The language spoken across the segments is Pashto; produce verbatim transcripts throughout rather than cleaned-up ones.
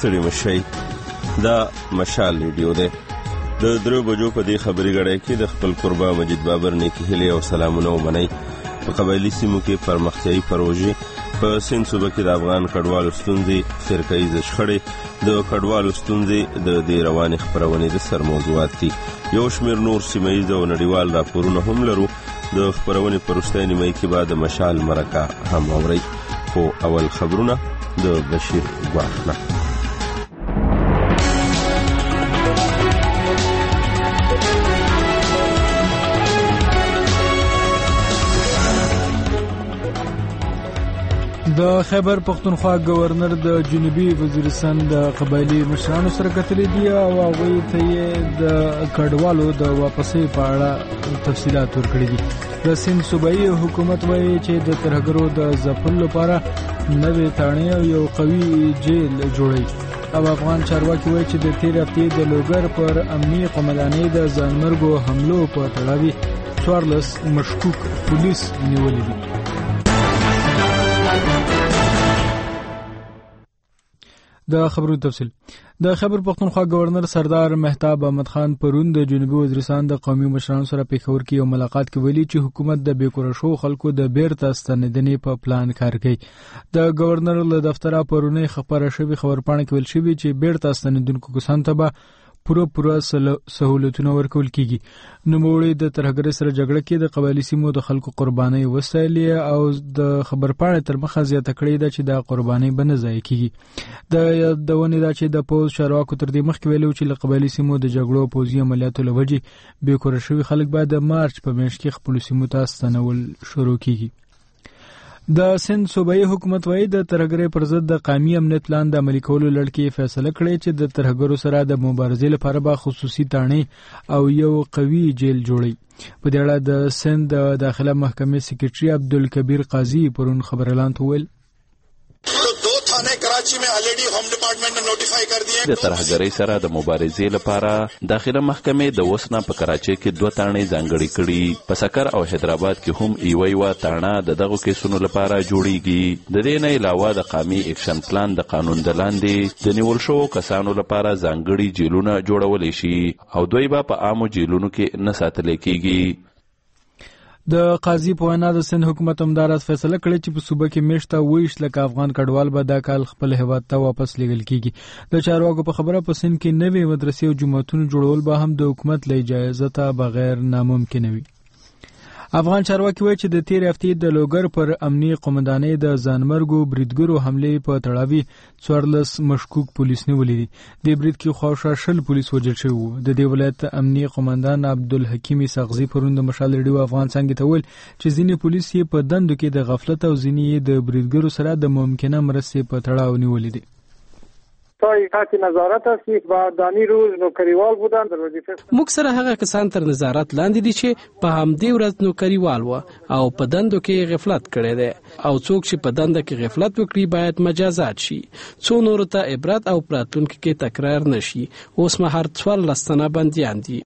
ستړي مشئ. دا مشال ریډیو دی. د درو بجو په دې خبري غړې کې د خپل قربا مجید بابر نیکی هلي او سلامونه ومنئ. په قبایلی سیمو کې پرمختیایي پروژې، په سند صوبه کې د افغان کډوالو ستونزې، فرقه‌ییز شخړې، د کډوالو ستونزې د دې روانې خپرونې د سر موضوعات دي. یو شمېر نور سیمه‌ییز او نړیوال راپورونه هم لرو. د خپرونې په وروستۍ نیمایي کې به د مشال مرکه هم اورئ. خو اول خبرونه د بشیر ګواښ نه. د خیبر پختونخوا گورنر د جنوبي وزیرستان د قبایلی مشرانو سره کتلې دي او هغوی ته یې د کډوالو د واپسۍ په اړه تفصیلات ورکړي دي. د سند صوبایي حکومت وایي چې د ترهګرو د ځپلو لپاره نوې تاڼې او یو قوي جیل جوړوي. او افغان چارواکي وایي چې د تېرې هفتې د لوګر پر امني قومندانۍ د ځانمرګو حملو په تړاو څوارلس مشکوک پولیس نیولي دي. د خبرو تفصیل. د خیبر پختونخوا گورنر سردار مهتاب احمد خان پرون د جنوبي وزیرستان د قومي مشرانو سره پېښور کې یو ملاقات کې ویلي چې حکومت د بېکوره شوو خلکو د بیرته ستنېدنې په پلان کار کوي. د گورنر له دفتره پرونی خبره شوې خبرپاڼه کې ویل شوي چې بیرته ستنېدونکو کسانو ته به پوره پوره سهولتونه ورکول کیږي. نوموړي د ترهګرۍ سره جګړه کې د قبایلی سیمو د خلکو قربانۍ وستایلې او د خبرپاڼې تر مخه زیاته کړې ده چې دا قربانۍ به نه ضایع کیږي. د یادونې ده چې د پوځ چارواکو تر دې مخکې ویلي چې له قبایلی سیمو د جګړو او پوځي عملیاتو له وجې بېکوره شوي خلک به د مارچ په میاشت کې خپلو سیمو ته ستنول شروع کیږي. د سند صوبایي حکومت وایي د ترهګرۍ پر ضد د قومي امنیت پلان د عملي کولو لړ کې فیصله کړې چې د ترهګرو سره د مبارزې لپاره به خصوصي تاڼې او یو قوي جیل جوړي. په دې اړه د سند د داخله محکمې سکرټري عبدالکبیر قاضي پرون خبرلاند وویل د ترهګرۍ سره د مبارزې لپاره داخله محکمې د وسنا په کراچۍ کې دوه تاڼې ځانګړې کړي. په سکر او حیدرآباد کې هم یوه یوه تاڼه د دغو کیسونو لپاره جوړیږي. د دې نه علاوه د قومي اکشن پلان د قانون د لاندې د نیول شوو کسانو لپاره ځانګړي جیلونه جوړولی شي او دوی به په عامو جیلونو کې نه ساتلی کیږي. د قاضي په وینا د سند حکومت همداراز فیصله کړې چې په صوبه کې میشته ویشت لکه افغان کډوال به دا کال خپل هیواد ته واپس لیږل کیږي. د چارواکو په خبره په سند کې نوې مدرسې او جوماتونو جوړول به هم د حکومت له اجازه ته بغیر ناممکن وي. افغان چارواکي وایي چې د تېرې هفتې د لوګر پر امني قومندانۍ د ځانمرګو بریدګرو حملې په تړاو څوارلس مشکوک پولیس نیولي دي. د برید کې خواوشا شل پولیس وژل شوي وو. د دې ولایت امني قومندان عبدالحکیم ساغزي پرون د مشال ریډیو افغان څانګې ته وویل چې ځینې پولیس یې په دندو کې د غفلت او ځینې یې د بریدګرو سره د ممکنه مرستې په تړاو نیولي دي. تحت نظارت است و دانی روز نوکریوال بودند در وظیفه. موږ سره هغه کسان تر نظارت لاندې دي چې په همدې ورځ نوکریوال و او په دندو کې غفلت کړی دی او څوک چې په دنده کې غفلت وکړي باید مجازات شي. څو نورو ته عبرت او پراتونکو کې تکرار نشي. اوس مهار څوارلس تنه بندیان دي.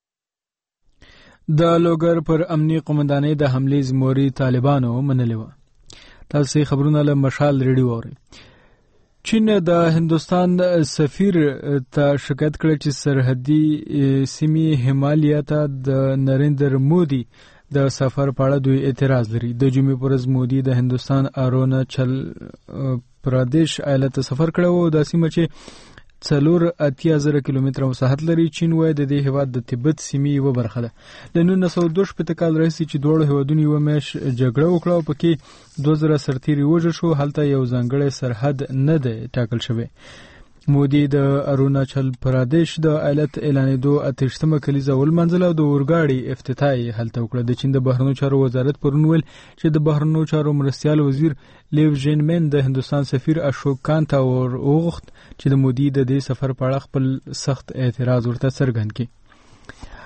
د لوګر پر امني قومندانۍ د حملې ذمہواري طالبانو منلې وه. تاسو خبرونه له مشال ریډیو اورئ. چین د هندوستان سفیر ته شکایت کړی چې سرحدي سیمې همالیا ته د نریندر مودي د سفر په اړه دوی اعتراض لري. د جمعې پر ورځ مودي د هندوستان اروناچل پردیش ایالت ته سفر کړی و. دا سیمه چې څلور اتیا زره کیلومتره مساحت لري. چین وایي د دې هیواد د تبت سیمې یوه برخه ده. له نولس سوه دوه شپېته کال راهیسې چې دواړو هیوادونو یوه میاشت جګړه وکړه او پکې دوه زره سرتیري وژل شو. هلته یو ځانګړی سرحد نه دی ټاکل شوی. مودي د اروناچل پردیش د ایالت اعلانېدو اتهشتمه کلیزه ولمانځله او د اورګاډي افتتاح یې هلته وکړه. د چین د بهرنیو چارو وزارت پرون ویل چې د بهرنیو چارو مرستیال وزیر لیو ژینمن د هندوستان سفیر اشوک کان ته وغوښت چې د مودي د دې سفر په اړه خپل سخت اعتراض ورته څرګند کړي.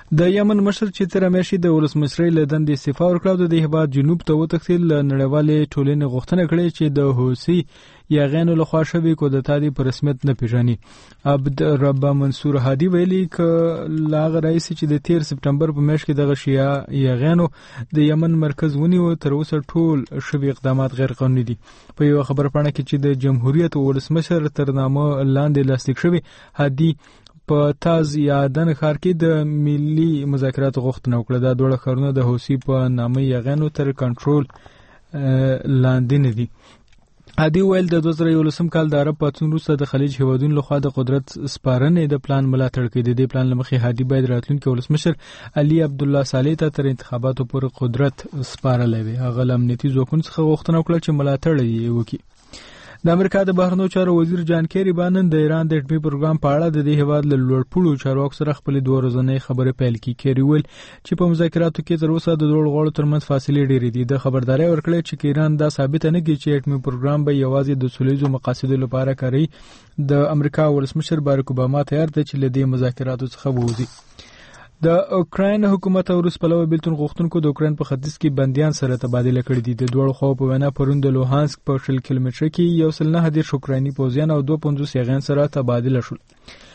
د یمن مشر چې تر همیشه د ولسمشرۍ له دندې استعفا ورکړه د هیواد جنوب ته وتښتېد. له نړیوالې ټولنې غوښتنه کړې چې د حوثي یاغیانو لخوا شوې کودتا دې په رسمیت نه پیژني. عبد رب منصور هادي ویلي ک لاغ رئیس چې د تیر سپټمبر په میاشت کې دغه شیعه یاغیانو د یمن مرکز ونیو تر اوسه ټول شوي اقدامات غیر قانوني دي. په یو خبر پاڼه کې چې د جمهوریت ولسمشر تر نامه لاندې لاسلیک شوی، هادي په تاز یادن ښار کې د ملي مذاکراتو غوښتنه وکړه. دا دوه ښارونه د حوثي په نامه یاغیانو تر کنټرول لاندې نه دي. هادي ویل د دوه زره یولسم کال د عرب پاڅون وروسته د خلیج هیوادونو لخوا د قدرت سپارنې د پلان ملاتړ کوي. د دې پلان له مخې هادي باید راتلونکي ولسمشر علي عبدالله صالح ته تر انتخاباتو پورې قدرت سپارلی وي. هغه له امنیتي ځواکونو څخه غوښتنه وکړه چې ملاتړ یې وکړي. د امریکا د بهرنیو چارو وزیر جان کیری بانن د ایران د اټومي پروګرام په اړه د دې هیواد له لوړپوړو چارواکو سره خپل دوه ورځنۍ خبرې پیل کړې. کیری ویل چې په مذاکراتو کې تر اوسه د دوه غړو ترمنځ فاصلې ډېرې دي. د خبرداري ورکړې چې ایران دا ثابت نه کوي چې اټومي پروګرام به یوازې د سولهییزو مقاصدو لپاره کاروي. د امریکا ولسمشر باراک اوباما تیار دی چې له دې مذاکراتو څخه ووځي. د اوکراین حکومت او روس پلوه بیلتون غوښتونکو د اوکراین په ختیځ کې بندیان سره تبادله کړي دي. د دوه خواو په وینا پرون د لوهانسک په شل کیلومتره کې یو سل نه دېرش اوکرایني پوځیان او دوه پنځوس یاغیان سره تبادله شول.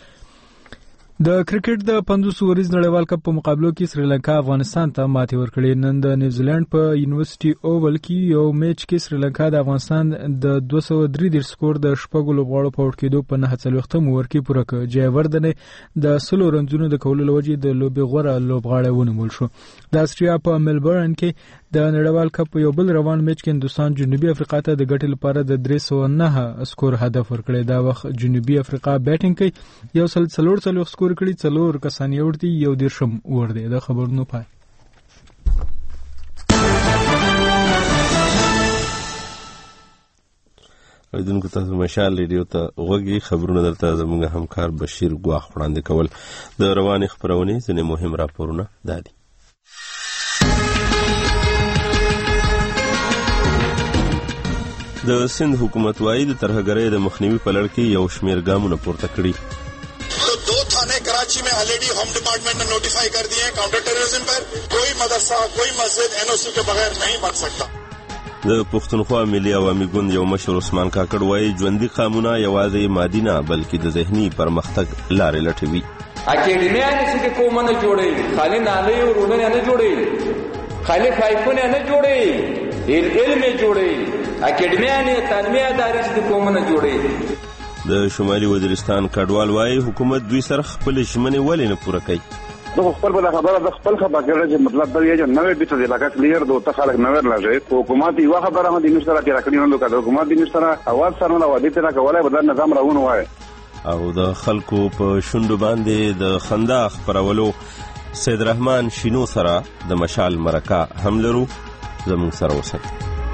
د کرکټ د پنځوس اوریز نړیوال کپ په مقابلو کې سریلانکا افغانستان ته ماتې ورکړې. نن د نیوزیلند په یونیورسيټي اوول کې یو میچ کې سریلانکا د افغانستان د دوه سوه درې دېرش سکور د شپږو لوبغاړو په اوټ کېدو په نهه څلوېښتم اوور کې پوره کړ. جیوردن د سلو رنزونو د کولو له وجې د لوبې غوره لوبغاړی ونومول شو. د استرالیا په ملبورن کې د نړیوال کپ یو بل روان میچ کې هندوستان جنوبي افریقا ته د ګټې لپاره د درې سوه نه سکور هدف ورکړی. دا وخت جنوبي افریقا بیټینګ کوي. یو سل څلور څلوېښت سکور کړي، څلور کسان یې وړ دي، یو دېرشم اوور دی. د خبرونو پای. اوریدونکو تاسو مشال ریډیو ته غوږی خبرونه درته زموږ همکار بشیر ګواخ وړاندې کول. د روانې خبرونې ځینې مهم راپورونه دا دي. د سند حکومت وايي د ترهګرۍ د مخنیوي په لړ کې یو شمېر ګامونه پورته کړي. दो थाने कराची में ऑलरेडी होम डिपार्टमेंट ने नोटिफाई कर दिए हैं काउंटर टेररिज्म पर. कोई मदरसा कोई मस्जिद एनओसी के बगैर नहीं बन सकता. د پښتونخوا ملي عوامي ګوند یو مشر عثمان کاکړ وايي ژوندي قانونه یوازې مادي نه بلکې د ذهني پرمختګ لارې لټوي. اکیډمیان چې کومه جوړي خالي نالي ورونه نه جوړي، خالي خایفونه نه جوړي، علم جوړي. اکیډمیان تنمیه ادارې چې کومه جوړي. د شمالي وزیرستان کډوال وايي حکومت دوی سره خپل ژمنې ولې نه پوره کوي. د خپل بل خبره د خپل خبره کې چې مطلب دا یې چې نوې بیت د علاقې کلیر دوه خلک نوې راځي. حکومت یو خبره هم د نشره کې راکړي نو د حکومت د نشره اواز سره نو ودی ته کولای بدل نظام راونه وای. او د خلکو په شوندو باندې د خندا خبرولو سید رحمان شینو سره د مشال مرکه هم لرو. زموږ سره اوسئ.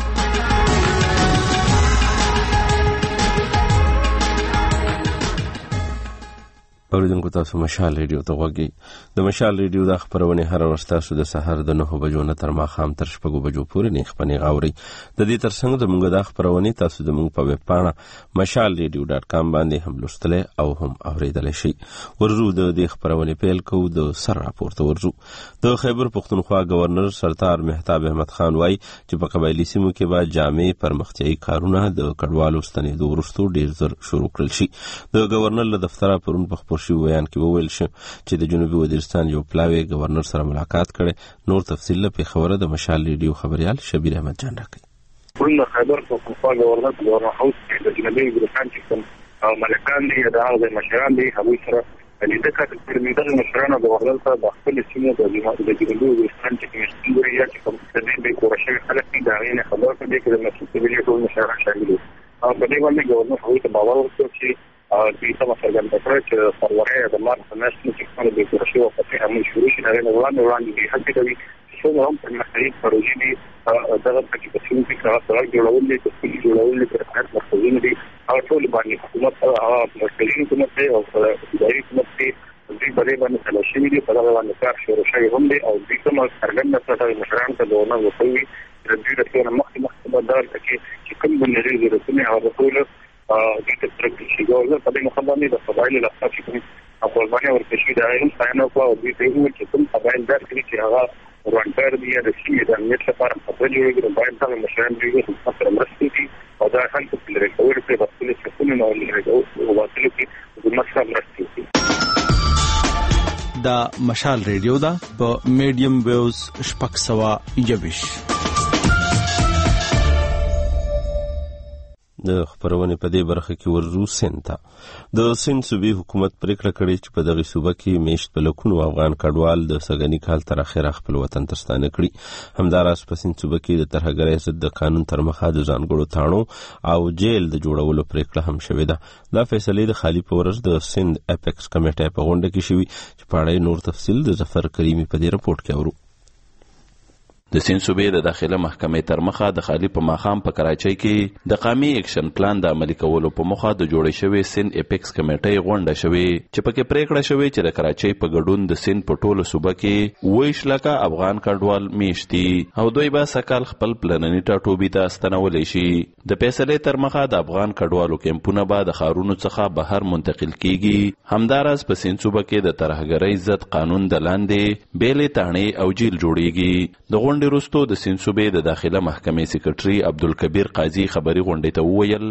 اوریدونکو تاسو مشال ریډیو ته غوږی. د مشال ریډیو د خبرونه هر ورځ تاسو د سحر د نهه بجو نه تر ماښام تر شپږو بجو پورې نه خپنې غاوري. د دې ترڅنګ د موږ د خبرونه تاسو د موږ په ویب پاڼه مشال ریډیو ډاټ کام باندې هم لوستلی او هم اوریدلی شئ. ورزو د دې خبرونه پیل کوو. د سر راپورته ورزو. د خیبر پښتونخوا گورنر سردار مهتاب احمد خان وایي چې په قبایلی سیمو کې به جامع پرمختیایي کارونه د کډوالو ستنېدو وروسته ډېر زر شروع کړل شي. د گورنر له دفتره پرون په خپور شوي بیان کې وویل شو چې د جنوبي وزیرستان یو پلاوی گورنر سره ملاقات کړي. نور تفصیل له خبره د مشال ریډیو خبريال شبیر احمد جان راکړي. پرون خیبر پښتونخوا گورنر گورنر هاوس کې د جنوبي وزیرستان چې کوم ملکان دي د هغه مشران دي هغوی سره د دې کار پر میدان مشرانو د گورنر سره د خپل سیمو د جنوبي وزیرستان چې کوم ستوري یا چې کوم څه دې کورشي خلک دي دا غوښنه خبر کړي چې د مسؤلیت ټول مشران شامل دي. او په دې باندې گورنر هغوی ته باور ورکړ چې دوی ته مثلا د پروژې چې سرورې د مارچ په میاشت کې څنګه د کورشي او په هم شروع شي دا نه وړاندې وړاندې دي هڅه کوي چې څنګه هم په مختلف پروژې دي دغه پکې په څیر کې کار سره جوړول دي چې جوړول دي په هر مرکزونه دي او ټول باندې حکومت هغه مرکزي حکومت او اداري حکومت دي دوی باندې باندې تلاشي دي په دغه باندې کار شروع شوی هم دي او دوی کوم څرګنده ستاسو مشران ته دونه وکوي چې دوی د ټول مخکې مخکې بدل کې چې کوم بنري ضرورتونه او ټول د ترکیب شي ګورنر په دې مخابره د فضایل لپاره چې قرباني ورکشي دا هم ستاینه کوو او دوی ته وویل چې کوم قبایل درک کړي چې هغه روانګر دي یا د سیمې د امنیت لپاره خطر جوړوي، نو باید دغه مشران دوی حکومت سره مرسته وکړي او دا هم په لرې کولو کې په خپلو سکونو او لرې وباسلو کې حکومت سره مرسته وکړي. دا مشال ریډیو دا په میډیم ویوز شپږ سوه یویش. د خبرونې په دې برخه کې ورزو سند ته د سند صوبې حکومت پریکړه کړې چې په دغه صوبه کې میشت په لکونو افغان کډوال د سګنی کال تر اخره خپل وطن ته ستانه کړي. همداراز په سند صوبه کې د ترهګرۍ ضد د قانون تر مخه د ځانګړو تاڼو او جیل د جوړولو پریکړه هم شوې ده. دا فیصلې د خالی په ورځ د سند اپیکس کمیټې په غونډه کې شوې چې په اړه نور تفصیل د ظفر کریمی په دې رپورټ کې اورو. د سند صوبې د داخله محکمې تر مخه د خالی په ماخام په کراچۍ کې د قومي اکشن پلان د عملي کولو په مخه د جوړې شوې سند اپیکس کمیټې غونډه شوې چې پکې پریکړه شوې چې د کراچۍ په ګډون د سند په ټولو صوبه کې ویش لکه افغان کډوال میشتي او دوی به سکل خپل پلانني ټاټوبي ته استنولې شي. د فیصلې تر مخه د افغان کډوالو کیمپونه به د ښارونو څخه بهر منتقل کیږي. همداراز په سند صوبه کې د ترهګرۍ ضد قانون د لاندې بیلې تاڼې او جیل جوړیږي. د غونډې وروسته د سند صوبې د داخله محکمې سیکرټري عبدالکبیر قاضي خبري غونډې ته وویل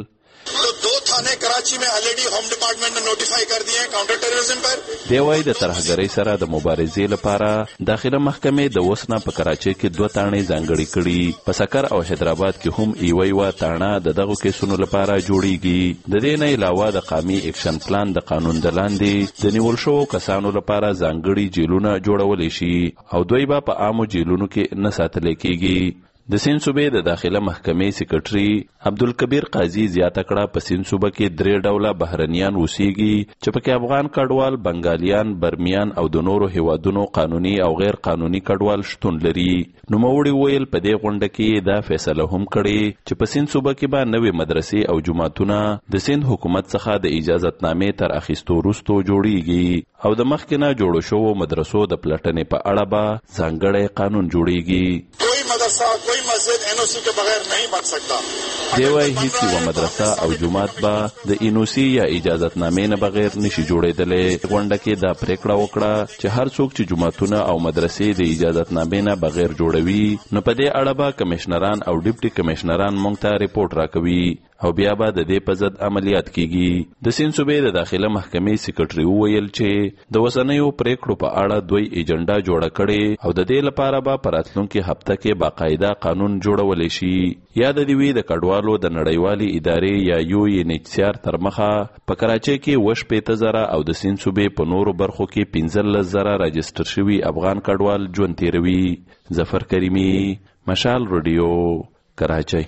थाने कराची में ऑलरेडी होम डिपार्टमेंट ने नोटिफाई कर दिए हैं काउंटर टेररिज्म पर. دی وايي د ترهګرۍ سره د مبارزې لپاره داخله محکمې د وسنا په کراچۍ کې دوه تاڼې ځانګړي کړي. په سکر او حیدرآباد کې هم ایوه ایوه تاڼه د دغو کیسونو لپاره جوړیږي. د دې نه علاوه د قومي اکشن پلان د قانون د لاندې د نیول شوو کسانو لپاره ځانګړي جیلونه جوړولی شي او دوی به په عامو جیلونو کې نه ساتل کېږي. د سند صوبې د داخله محکمې سیکرټري عبدالکبیر قاضي زیاته کړه په سند صوبه کې درې ډوله بهرنیان اوسېږي چې پکې افغان کډوال، بنګالیان، برمیان او د نورو هیوادونو قانوني او غیر قانوني کډوال شتون لري. نوموړي ویل په دې غونډه کې دا فیصله هم کړې چې په سند صوبه کې به نوې مدرسې او جوماتونه د سند حکومت څخه د اجازتنامې تر اخیستو وروسته جوړیږي او د مخکې نه جوړو شوو مدرسو د پلټنې په اړه به ځانګړی قانون جوړیږي. मदरसा कोई मस्जिद एनओसी के बगैर नहीं बन सकता. دی وايي هیڅ یوه مدرسه او جومات به د انوسی یا اجازتنامې نه بغیر نشي جوړېدلی. غونډه کې دا پریکړه وکړه چې هر څوک چې جوماتونه او مدرسې د اجازتنامې نه بغیر جوړوي نو په دې اړه به کمشنران او ډیپټي کمشنران موږ ته ریپورټ راکوي او بیا به د دې په ضد عملیات کیږي. د سند صوبې د داخله محکمې سیکرټري وویل چې د اوسنیو پریکړو په اړه دوی ایجنډا جوړه کړې او د دې لپاره به په راتلونکي هفته کې باقاعده قانون جوړولی شي. یاد دې وي د کډوالو د نړیوالې ادارې یا یو این ایچ سی آر تر مخه په کراچۍ کې اووه شپېته زره او د سند صوبې په نورو برخو کې پنځلس زره راجسټر شوي افغان کډوال ژوند تیروي. ظفر کریمی، مشال رادیو، کراچۍ.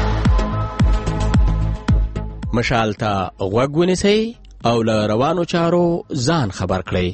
مشال ته غوږ ونیسئ او له روانو چارو ځان خبر کړئ.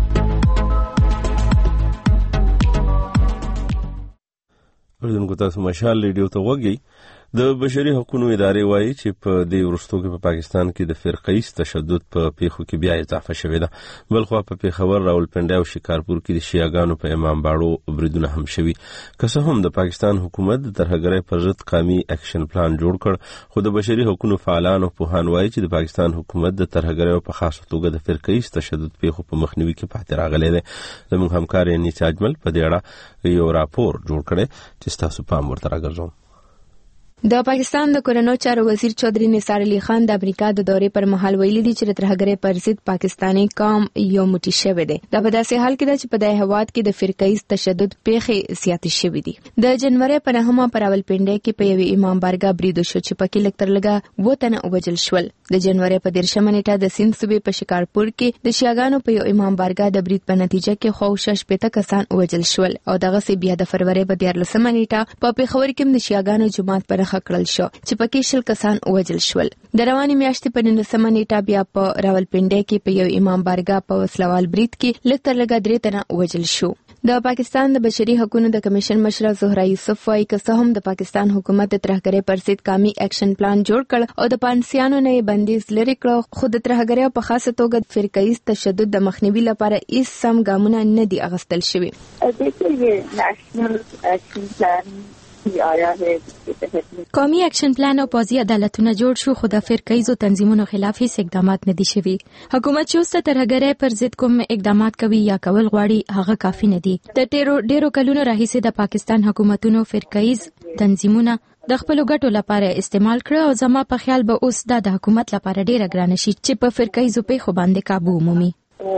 اردن کو تاسو مشال ریډیو ته وګورئ. د بشري حقوقو ادارې وایي چې په دې وروستو کې په پاکستان کې د فرقه‌ایز تشدد په پیښو کې بیا اضافه شوې ده. بلخو په پیښور، راولپنډي او شکارپور کې د شیعاګانو په امام باړو بریدونه هم شوي. که څه هم د پاکستان حکومت د ترهګرۍ پر ضد قومي اکشن پلان جوړ کړ، خو د بشري حقوقو فعالان او پوهان وایي چې د پاکستان حکومت د ترهګرۍ په خاصه توګه د فرقه‌ایز تشدد پیښو په مخنیوي کې پاتې راغلی دی. زموږ همکار انیس اجمل په دې اړه یو راپور جوړ کړی چې تاسو پام ورته راګرځوم. د پاکستان د کورنو چارو وزیر چودھری نثار علی خان د امریکا د دورې پر مهال ویلي دي چې د ترهګرۍ پر ضد پاکستاني قوم یو موټی شوی دی. دا په داسې حال کې ده چې په دې هواد کې د فرقه‌ایز تشدد پیښې زیاتې شوې دي. د جنوري په نهمه پر راولپنډي کې په یوې امام بارګاه برید وشو چې پکې لږ تر لږه اووه تنه وژل شول. د جنوري په دیرشمه نیټه د سند صوبې په شکارپور کې د شیعاګانو په یو امام بارګاه د برید په نتیجه کې خو شپږ کسان وژل شول او دغه سی بیا د فروری په دیارلسمه نیټه په پیښور کې د شیعاګانو جماعت پر خ کړل شو چې پکې شل کسان وژل شول. د رواني میاشتې په نولسمه نیټه بیا په راولپنډي کې په یو امام بارګاه په وسلوال برید کې لږ تر لږه درې تنه وژل شو. د پاکستان د بشري حقوقو د کمیشن مشره زهرا یوسف وايي که څه هم د پاکستان حکومت د ترهګرۍ پر ضد قومي اکشن پلان جوړ کړ او د پانسیانو نه بندیز لري کړ، خو د ترهګرۍ په خاصه توګه فرقه‌ایز تشدد د مخنیوي لپاره هیڅ سم ګامونه نه دي اخیستل شوي. د نېشنل اکشن پلان भी आया है जिसके तहत قومي اکشن پلان او پوزي عدالتونه جوړ شو خو د فرقیزو تنظیمونو خلاف هیڅ اقدامات نه دي شوي. حکومت چې اوس ترهګرۍ پر ضد کوم اقدامات کوي یا کول غواړي هغه کافي نه دي. د ډیرو ډیرو کلونو راهیسې د پاکستان حکومتونو فرقیز تنظیمونه د خپل ګټو لپاره استعمال کړ او زما په خیال به اوس د حکومت لپاره ډیره ګرانه شي چې په فرقیزو په خو باندې काबू ومومي.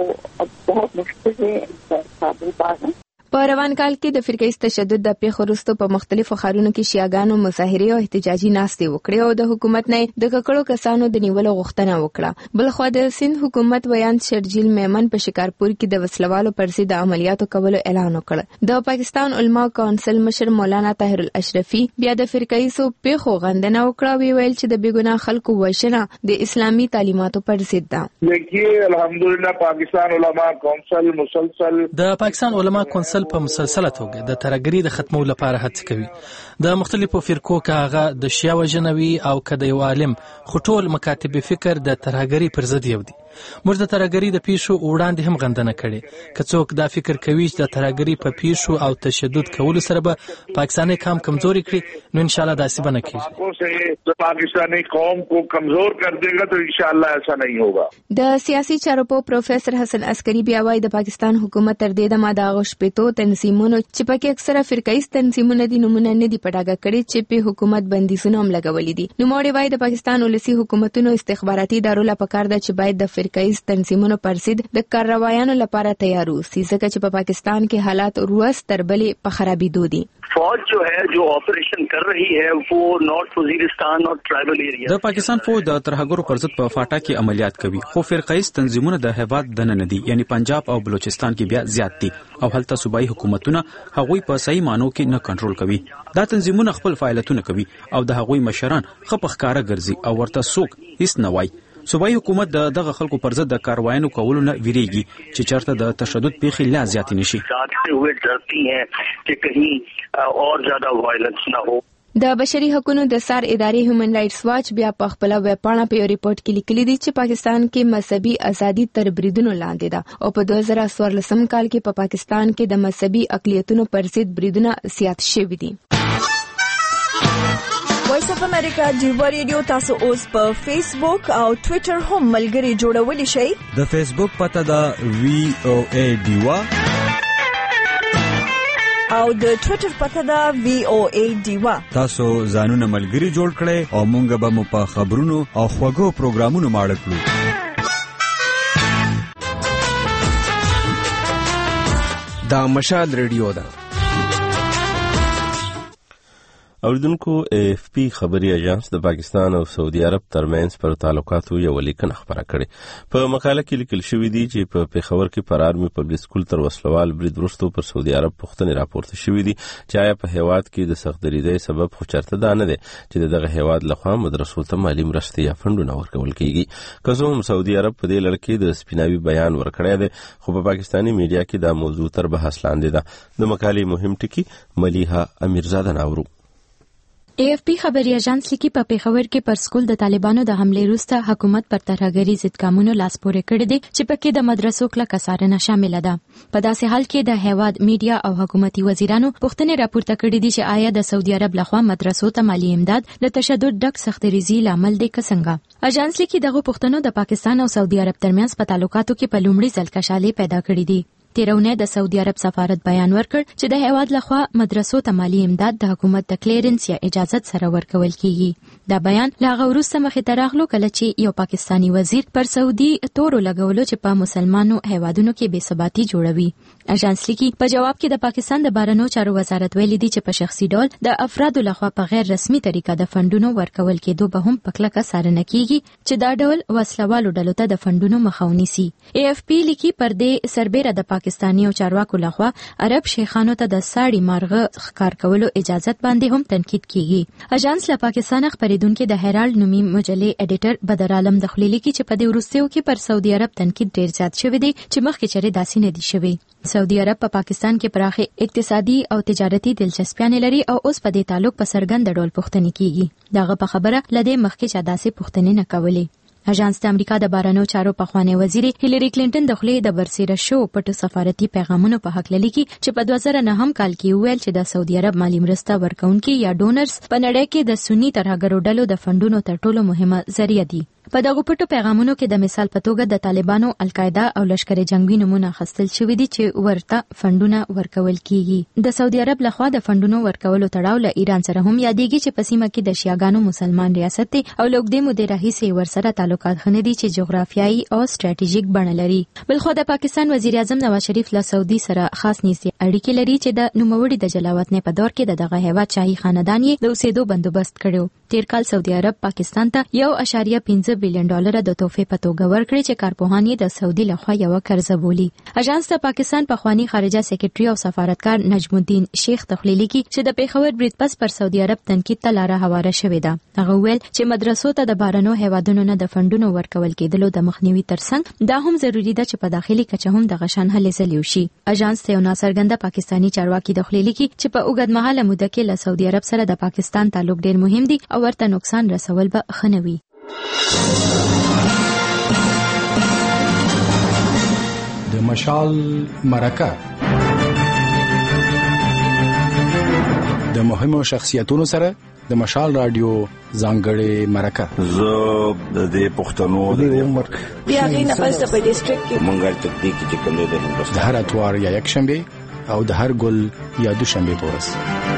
बहुत मुश्किल है काबू पाना. په روان کال کې د فرقیز تشدد د پیښو وروسته په مختلفو ښارونو کې شیعاګانو مظاهرې او احتجاجي ناستې وکړې او د حکومت نه د ککړو کسانو د نیولو غوښتنه وکړه. بلخوا د سند حکومت ویان شرجیل میمن په شکارپور کې د وسلوالو پر ضد عملیاتو کولو اعلان وکړ. د پاکستان علما کونسل مشر مولانا طاهر الاشرفي بیا د فرقیزو پیښو غندنه وکړه وی ویل چې د بیګناه خلکو وژنه د اسلامي تعلیماتو پر ضد ده. देखिए الحمدلله پاکستان علما کونسل مسلسل د پاکستان علما کونسل په مسلسله توګه د ترهګرۍ د ختمولو لپاره هڅه کوي. د مختلفو فرقو که هغه د شیعه وژنوي او که د یو عالم خو ټول مکاتب فکر د ترهګرۍ پر ضد یو دي. موږ د ترهګرۍ د پیښو وړاندې هم غندنه کړې. که څوک دا فکر کوي چې د ترهګرۍ په پیښو او تشدد کولو سره به پاکستاني قوم کمزوري کړي نو ان شاء الله داسې به نه کیږي. پاکستانی قوم کو کمزور کر دے گا تو ان شاء الله ایسا نہیں ہوگا. د سیاسي چارو په پروفیسور حسن عسکری بیا وايي د پاکستان حکومت تر دې دمه د غشپېتو تنظیمونو چې پکې اکثره فرقیز تنظیمونه دي نمونه نه دي پټاګه کړي چې په حکومت بندیزونه هم لګولې دي. نو موږ وايي د پاکستان ولسی حکومتونو استخباراتي ادارو لا پکار ده چې باید د فرقیز تنظیمونو پر ضد د کاروایانو لپاره تیار اوسي ځکه چې په پاکستان کې حالات روز تر بلې په خرابېدو دي. فوج جو ہے جو آپریشن کر رہی ہے وہ نارتھ وزیرستان اور ټرایبل ایریا د پاکستان فوج د ترهګرو پر ضد په فاټا کې عملیات کوي خو فرقیز تنظیمونه د هیواد دننه نه دي یعنی پنجاب او بلوچستان کې بیا زیات دي او هلته صوبایي حکومتونه هغوی په صحیح مانو کې نه کنټرول کوي. دا تنظیمونه خپل فعالیتونه کوي او د هغوی مشران خپ ښکارا ګرځي او ورته څوک هیڅ نه وایي. صوبایي حکومت د دغه خلکو پر ضد د کاروایانو کولو نه ویریږي چې چرته د تشدد پیښې لا زیات نشي. د بشري حقوقو د سر ادارې هیومن رائټس واچ بیا په خپل ویب پاڼه په ریپورت کې لیکلي دي چې پاکستان کې مذهبي ازادي تر بریدونو لاندې ده او په دوه زره څوارلسم کال کې په پاکستان کې د مذهبي اقلیتونو پر ضد بریدونه زیات شوي دي. وایس اف امریکا ډیوا ریډیو تاسو اوس په فیسبوک او ټوئیټر هم ملګري جوړولی شئ. د فیسبوک پته ده وی او ای ډیوا او د ټوئیټر پته ده وی او ای ډیوا. تاسو ځانونه ملګري جوړ کړئ او مونږ به مو په خبرونو او خوږو پروګرامونو ماړه کړو. دا مشال ریډیو ده. اوریدونکو اف پی خبري اژانس د پاکستان او سعودي عرب ترمنځ پر تعلقاتو یو لیکنه خبره کړې. په مقاله کې لیکل شوی دی چې په پیښور کې پر آرمي پبلک سکول تر وسلوال برید وروسته پر سعودي عرب پوښتنې راپورته شوې دي چې آیا په هیواد کې د سخت دریدۍ سبب خو چرته دا نه دی چې دغه هیواد لخوا مدرسو ته مالي مرستې یا فندونه ورکول کیږي. که څه هم سعودي عرب په دې لړ کې د سپیناوي بیان ورکړی دی خو په پاکستاني میډیا کې دا موضوع تر بحث لاندې ده. د مقالې مهم ټکی ملیحه امیرزاده ناورو. اے ایف پی خبري اژانس لیکي په پیښور کې پر سکول د طالبانو د حمله وروسته حکومت پر ترهګرۍ ضد ګامونو لاس پورې کړی دی چې پکې د مدرسو کلکه څارنه شامل ده. په داسې حال کې د هیواد میډیا او حکومتي وزیرانو پوښتنې راپورته کړې دي چې آیا د سعودي عرب لخوا مدرسو ته مالی امداد د تشدد ډک سختریزي لامل دی که څنګه. اژانس لیکي دغه پوښتنو د پاکستان او سعودي عرب ترمنځ په تعلقاتو کې په لومړي ځل کشالې پیدا کړې دي. تیرونه د سعودي عرب سفارت بیان ورکړ چې د هیواد لخوا مدرسو ته مالی امداد د حکومت د کلیرنس یا اجازت سره ورکول کیږي. دا بیان لا غوروسته مخې ته راغلو کله چې یو پاکستانی وزیر پر سعودي تورو لګولو چې په مسلمانو هیوادونو کې بې ثباتي جوړوي. اژانس لیکي په جواب کې د پاکستان د بهرنیو چارو وزارت ویلي دی چې په شخصي ډول د افرادو لخوا په غیر رسمي طریقه د فندونو ورکول کېدو به هم په کلکه څارنه کیږي چې دا ډول وسلوالو ډلو ته د فندونو مخه ونیسي. اے ایف پی لیکي پر دې سربېره د پاکستاني او چارواکو لخوا عرب شیخانو ته د ساړي مارغه ښکار کولو اجازت باندې هم تنقید کیږي. اژانس له پاکستان خبرېدونکو د هرالد نومي مجلې ایډیټر بدر عالم د خلیلی کې چې په دې وروستیو کې پر سعودي عرب تنقید ډیر زیات شوی دی چې مخکې چره داسې نه دی شوی. سعودي عرب په پاکستان کې پراخه اقتصادي او تجارتي دلچسپیانې لري او اوس په دې تعلق په سرګند ډول پوښتنې کیږي. داغه په خبره لدې مخکې چا داسې پوښتنې نه کولې. اژانس د امریکا د بهرنیو چارو پخوانی وزیر هیلری کلینټن د خلې د برسیره شو پټو سفارتي پیغامونو په حق للیکي چې په دوه زره نه هم کال کې ویل چې د سعودي عرب مالی مرسته ورکونکي یا ډونرز په نړۍ کې د سنی ترهګرو ډلو د فندونو تر ټولو مهمه ذریعہ دي. په دغه پټو پیغامونو کې د مثال په توګه د طالبانو، القاعده او لشکره جنگي نمونه اخیستل شوې دي چې ورته فندونه ورکول کیږي. د سعودي عرب لخوا د فندونو ورکولو تړاو له ایران سره هم یادېږي چې په سیمه کې د شیعاګانو مسلمان ریاست دی او له اوږدې مودې راهیسې ورسره تعلقات ښه نه دي چې جغرافیایي او سټراټیژیک بڼه لري. بلخو د پاکستان وزیر اعظم نواز شریف له سعودي سره خاص نږدې اړیکې لري چې د نوموړي د جلاوطن په دور کې دغه هیواد شاهي خاندان یې د اوسېدو بندوبست کړو. تیر کال سعودي عرب پاکستان ته یو اشاریه پنځه بلین ډالر د تحفې په توګه ورکړي چې کارپوهان یې د سعودي لخوا یو قرضه بولي. اژانس د پاکستان پخوانی خارجه سیکریټري او سفارتکار نجم الدین شیخ تخلیلی کی چې د پیښور برید پس پر سعودي عرب تنقید ته لاره هواره شوې ده. هغه ویل چې مدرسو ته د بهرنیو هیوادونو نه د فندونو ورکول کېدلو د مخنیوي ترڅنګ دا هم ضروری ده چې په داخلي کچه هم د غشن هلې ځلې وشي. اژانس ته یو ناڅرګنده پاکستانی چارواکي تخلیلی کی چې په اوږدمهاله موده کې له سعودي عرب سره د پاکستان تعلق ډیر مهم دی او ورته نقصان رسول به خنوي. د مشال مرکه د مهمو شخصیتونو سره د مشال رادیو ځانګړې مرکه زه د دې پښتنو د عمر بیا غي نه پس په ډیسټریکټ کې مونږه تدقیق چې کوم د هندوستان د هر اتوار یا یک شنبه او د هر ګل یا دو شنبه پورس.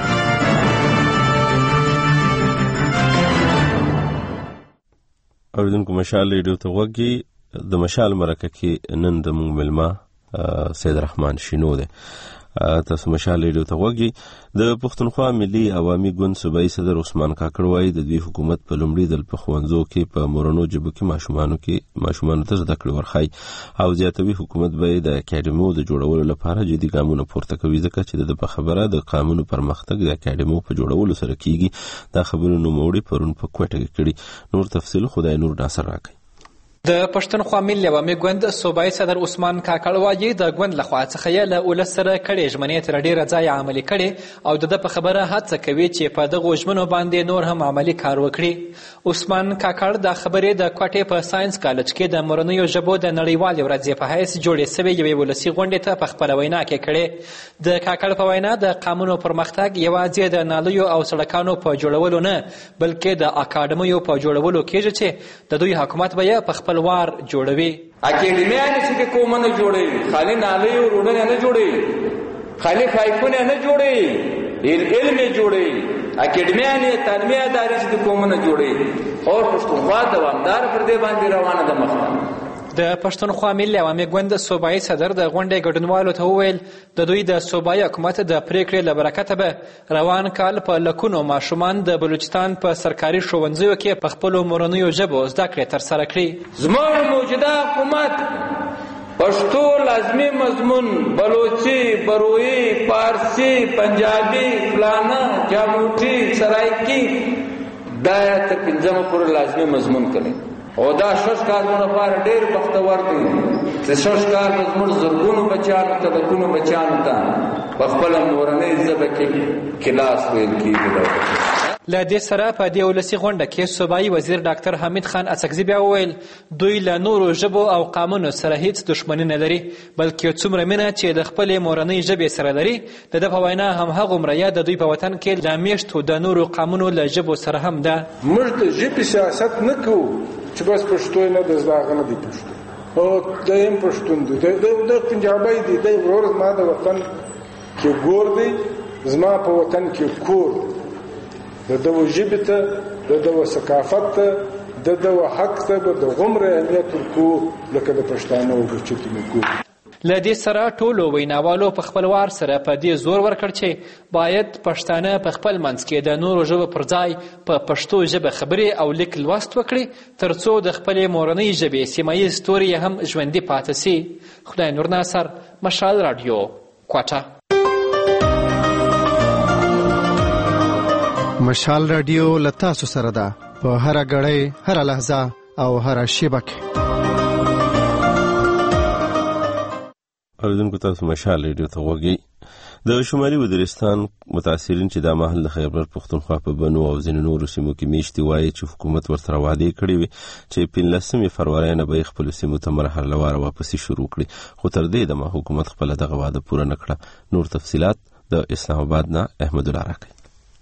اوریدونکو مشال ریډیو ته وګورئ. د مشال مرکه کې نن د مونږ ملما سید رحمان شینو ده. تاسو مشال ریډیو ته وګورئ. د پښتونخوا ملي عوامي ګوند صوبایي صدر عثمان کاکړ وایي د دوی حکومت په لومړي ځل په ښوونځو کې په مورنو ژبو کې ماشومانو کې ماشومانو ته زده کړې ورخایي او زیاتوي حکومت به د اکاډمیو د جوړولو لپاره جدي ګامونه پورته کوي ځکه چې د خبره د قانون پرمختګ د اکاډمیو په جوړولو سره کیږي. دا خبرونه نوموړي پرون په کوټه کې کړي. نور تفصیل خدای نور ناصر راکړي. د پښتونخوا ملي عوامي ګوند صوبایي صدر عثمان کاکړ وایي د ګوند لخوا څخه یې له ولس سره کړې ژمنې تر ډېره ځایه عملي کړې او د ده په خبره هڅه کوي چې په دغو ژمنو باندې نور هم عملي کار وکړي. عثمان کاکړ دا خبرې د کوټې په ساینس کالج کې د مورنیو ژبو د نړیوالې ورځې په حیث جوړې سوې یوې ولسي غونډې ته په خپله وینا کې کړې. د کاکړ په وینا د قانونو پرمختګ یوازې د نالیو او سړکانو په جوړولو نه بلکې د اکاډمیو په جوړولو کېږي چې د دوی حکومت به یې په خپل وار جوړوي. اکیډمیانې چې کومه نه جوړوي، خالي نالۍ او روډونه نه جوړوي، خالي پایپونه نه جوړوي، علم یې جوړوي. اکیډمیانې تعلیمي ادارې چې کومه نه جوړوي او پښتونخوا دوامدار پر دې باندې روانه ده مخ. د پښتونخوا ملي عوامي ګوند صوبایي صدر د غونډې ګډونوالو ته وویل د دوی د صوبایي حکومت د پریکړې له برکته به روان کال په لکونو ماشومان د بلوچستان په سرکاري ښوونځیو کې په خپلو مورنیو ژبو زده کړې ترسره کړي. زموږ موجوده حکومت پښتو لازمي مضمون، بلوچي، بروي، فارسي، پنجابي، فلانه، جاموټي، سرایکي دا تر پنځمه پورې لازمي مضمون کړي او دا شش کارونه لپاره ډېر بختور دي چې شش کار زموږ زرګونو بچیانو ته لکونو بچیانو ته په خپله مورنۍ ژبه کې کلاس ویل کېږي. له دې سره په دې ولسي غونډه کې صوبایي وزیر ډاکټر حمید خان اڅکزي بیا وویل دوی له نورو ژبو او قامونو سره هیڅ دښمني نه لري بلکې څومره مینه چې د خپلې مورنۍ ژبې سره لري د ده په وینا همهغومره یې د دوی په وطن کې له میشتو د نورو قامونو له ژبو سره هم ده. موږ د ژبې سیاست نه کوو چې بس پښتو نه د زده هغه نه دی پښتو او دی هم پښتون دی د پنجابی دی دی ورور زما د وطن کې ګور دی زما په وطن کې کور د دو ژبې ته د دو ثقافت ته د دو حق ته به د غومره اهمیت ورکوو لکه د پښتانه وګړو موږ کوو. له دې سره ټولو ویناوالو په خپل وار سره په دې زور ورکړ چې باید پښتانه په خپل منځ کې د نورو ژبو پر ځای په پښتو ژبه خبرې او لیک لوست وکړي تر څو د خپلې مورنۍ ژبې سیمه ییز ستوري هم ژوندي پاتې سي. خدای نور ناصر، مشال رادیو، کوټه. مشال رادیو له تاسو سره ده په هره غړۍ، هره لحظه او هره شیبه کې. اوریدونکو تاسو مشال ریډیو ته وګورئ. د شمالي وزیرستان متاثرین چې د محل د خیبر پختونخوا په بنو او ځینو نورو سیمو کې میشتي وایي چې حکومت ورسره وعده کړې وي چې پنځلسمې فروری نه به خپل سیمو ته مرحلهواره واپسي شروع کړي، خو تر دې دمه حکومت خپل دغه وعده پوره نه کړه. نور تفصيلات د اسلام آباد نه احمد الله راکړي.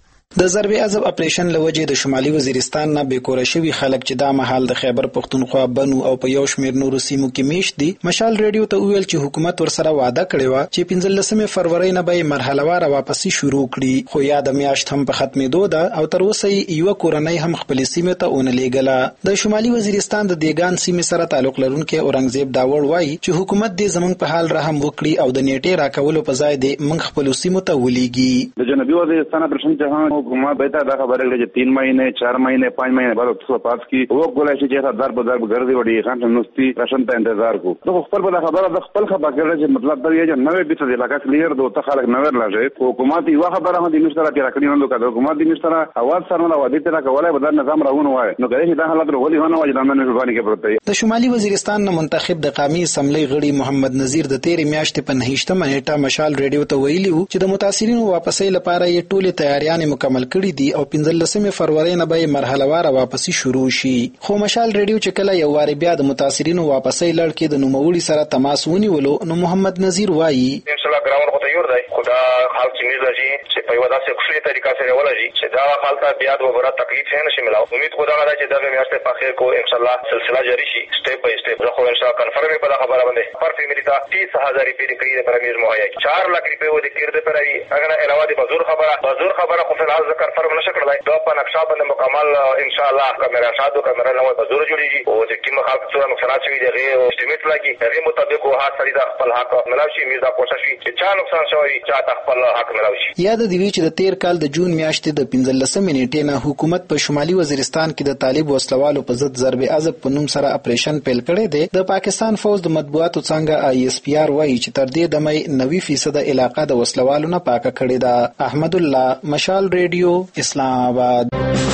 د ضرب عذاب اپریشن لوجه د شمالي وزیرستان نه بیکوره شوی خلک چې دا مهال د خیبر پختونخوا بنو او په یو شمیر نورو سیمو کې میشت دي، مشال ریډیو ته ویل چې حکومت ورسره وعده کړې و چې پنځلسمې فروری نه به مرحلهواره واپسي شروع کړي، خو یا د میاشت هم په ختمېدو ده او تر اوسه یو کورنۍ هم خپل سیمه ته ونه لیږله. د شمالي وزیرستان د دیګان سیمې سره تعلق لرونکي اورنګزیب داوړ وایي چې حکومت دې زمونږ په حال رحم وکړي او د نیټې راکولو په ځای دې موږ خپل سیمو ته ولېږي. د جنوبي وزیرستان اپریشن جهان حکومت بهتر دا خبره لري چې तीन महीने चार महीने पाँच महीने बाद उसके पास की वो बोला कि जैसा दर बदर गर्दी वडी खान नुस्ती राशन ता इंतजार को तो खबर बड़ा खबर द खपल खबर करे چې मतलब دا یې نوې بیت د علاقې کلیر دو ته خلک نوې لاږي حکومت یو خبره هم د مشترک کې راکړي نو د حکومت د مشترک اواز سره نو ودی ته کولای بدل نظام راغون وای نو غوښتي دا حالت ورولي ونه وای د امن ژوند کې پروت. د شمالي وزیرستان نه منتخب د قومي اسمبلی غړي محمد نذیر د تیرې میاشتې په نهشتمه نیټه مشال ریډیو ته ویلي چې د متاثرینو واپسې لپاره یې ټولې تیاریاں مکمل کړې دي او پنځلسمې فروری نه به مرحلهواره واپسی شروع شي. خو مشال ریډیو چې کله یو واری بیا د متاثرینو واپسی لړ کې د نوموړي سره تماس ونیولو نو محمد نذیر وایي ان شاء الله ګراوند خو تیار دی خو دا حال چې میز راځي چې په یوه داسې خوشي طریقه سره ولري چې دا حال ته بیا د وګړه تکلیف نه شي ملاو. امید خدا غواړي چې دا میاشتې په اخر کو ان شاء الله سلسله جاری شي سټیپ بای سټیپ. زه خو ان شاء الله کنفرم په خبره باندې پر فیملی ته तीस हज़ार روپۍ د کړي پر میز مهیا کی चार लाख روپۍ و د کړي د پرای اگر علاوه د بازور خبره بازور خبره خو فل حال کنفرم نشه کړلای دا په نقشه باندې مکمل ان شاء الله کیمرا شادو کیمرا نو بازور جوړیږي او د ټیم خلک څو نقصان شوی دی غي استیمیټ لګي هغه مطابق او هر سړي د خپل حق ملاوي میز دا کوشش وی چې چا نقصان شوی چا خپل حق ملاوي. یاد دی چې د تیر کال د جون میاشتې د پنځلسمې نیټې نه حکومت په شمالي وزیرستان کې د طالب وسلوالو په ضد ضرب عذاب په نوم سره اپریشن پیل کړی دی. د پاکستان فوج د مطبوعاتو څنګه آی اس پی آر وایي چې تر دې دمه نوي فیصد علاقه د وسلوالو نه پاکه کړې ده. احمد الله مشال ریډیو اسلام آباد.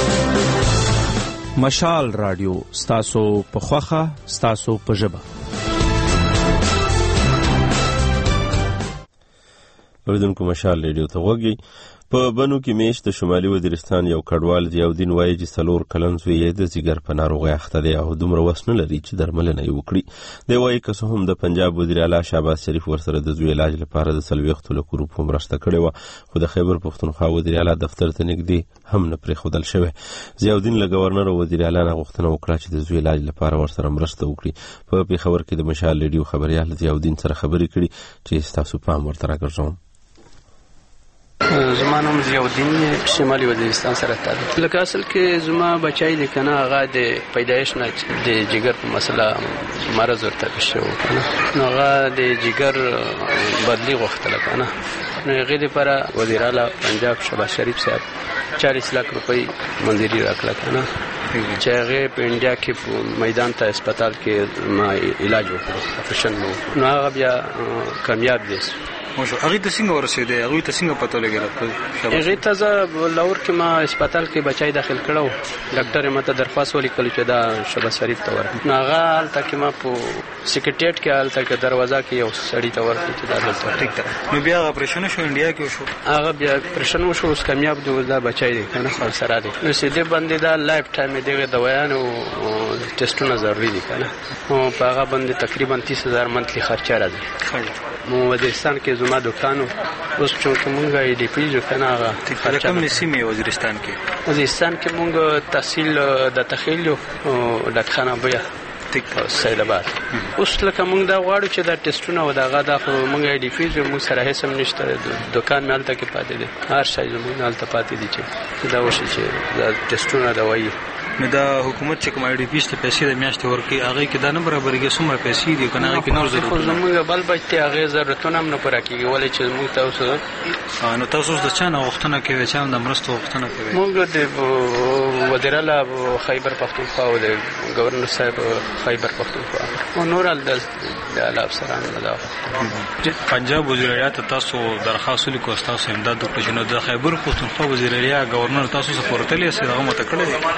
مشال رادیو ستاسو په خوخه ستاسو په ژبه. اوریدونکو مشال ریډیو ته وګورئ. په بنو کې میش د شمالي وزیرستان یو کډوال ضیاءالدین وایي چې څلور کلن زوی یې د ځیګر په ناروغۍ اخته دی او دومره وس نه لري چې درملنه یې وکړي. دی وایي که څه هم د پنجاب وزیر اعلی شهباز شریف ورسره د زوی علاج لپاره د څلوېښتو لکو روپو مرسته کړې وه خو د خیبر پختونخوا وزیر اعلی دفتر ته نږدې هم نه پرېښودل شوی. ضیاءالدین له ګورنر او وزیر اعلی نه غوښتنه وکړه چې د زوی علاج لپاره ورسره مرسته وکړي. په پېښور کې د مشال ریډیو خبریال ضیاءالدین سره خبرې کړي چې ستاسو پام ورته راګرځوم. زما نوم ضیاءالدین شمالي وزیرستان سره تعلق لکه اصل کې زما بچای د کنه هغه د پیدایش نه د جګر په مسله مرز ورته شو کنه نو هغه د جګر بدلی غوښتل کنه نو هغه لپاره وزیر اعلی پنجاب شهباز شریف صاحب चालीस लाख रुपए मंजूरी रखला था ना چې هغه په انډیا کې میدان ته هسپتال کې ما علاج وکړ آپریشن نو نو هغه بیا کامیاب دي. ماشو هغه د څنګه ورسېده هغه ته څنګه پته لګیږي هغه ته زه لور کې ما هسپتال کې بچای داخل کړو ډاکټر ماته درخواست ولیکل چې دا شهباز شریف ته ورک نو هغه حالت کې ما په سیکریټریټ کې حالت کې دروازه کې یو سړی ته ورک چې دا دلته ټیک ده نو بیا آپریشن شو انډیا کې شو هغه بیا آپریشن وشو اوس کامیاب دی دا بچای دی کنه خو سره دی نو سیده باندې دا لایف ټایم دی دوايان او ټیسټونه ضروري دي کنه او په هغه باندې تقریبا तीस हज़ार منتلی خرچه راځي. مو وزیرستان کې زما دکانو اوس چې مونږه ای ډی پی جو کنه هغه کوم نسیمه وزیرستان کې وزیرستان کې مونږ تحصیل د تخیل او ډاکخانه بیا ټیک سید آباد اوس لکه مونږ دا غواړو چې دا ټیسټونه و دا غدا خو مونږ ای ډی پی جو مونږ سره هیڅ هم نشته دکان مالته کې پاتې دي هر شای زموږ مالته پاتې دي چې دا وشي چې دا ټیسټونه دا وایي نو دا حکومت چې کوم ای ډی پی ست پیسې د میاشتې ورکي هغه کې دا نه برابرږي څومره پیسې دي کنه هغه کې نور ضرورت خو زموږ بل بچي هغه ضرورتونه هم نه پوره کیږي ولې چې موږ تاسو نو تاسو د چا نه وختونه کوي چې د مرستو وختونه کوي موږ د وزیر اعلی خیبر پختونخوا او د گورنر صاحب خیبر پختونخوا او نور ال د اعلی افسرانو دا پنجاب وزیر اعلی تاسو درخواست ولیکو تاسو امداد وکړئ نو د خیبر پختونخوا وزیر اعلی گورنر تاسو سپورټ لري سره مت کړی لکه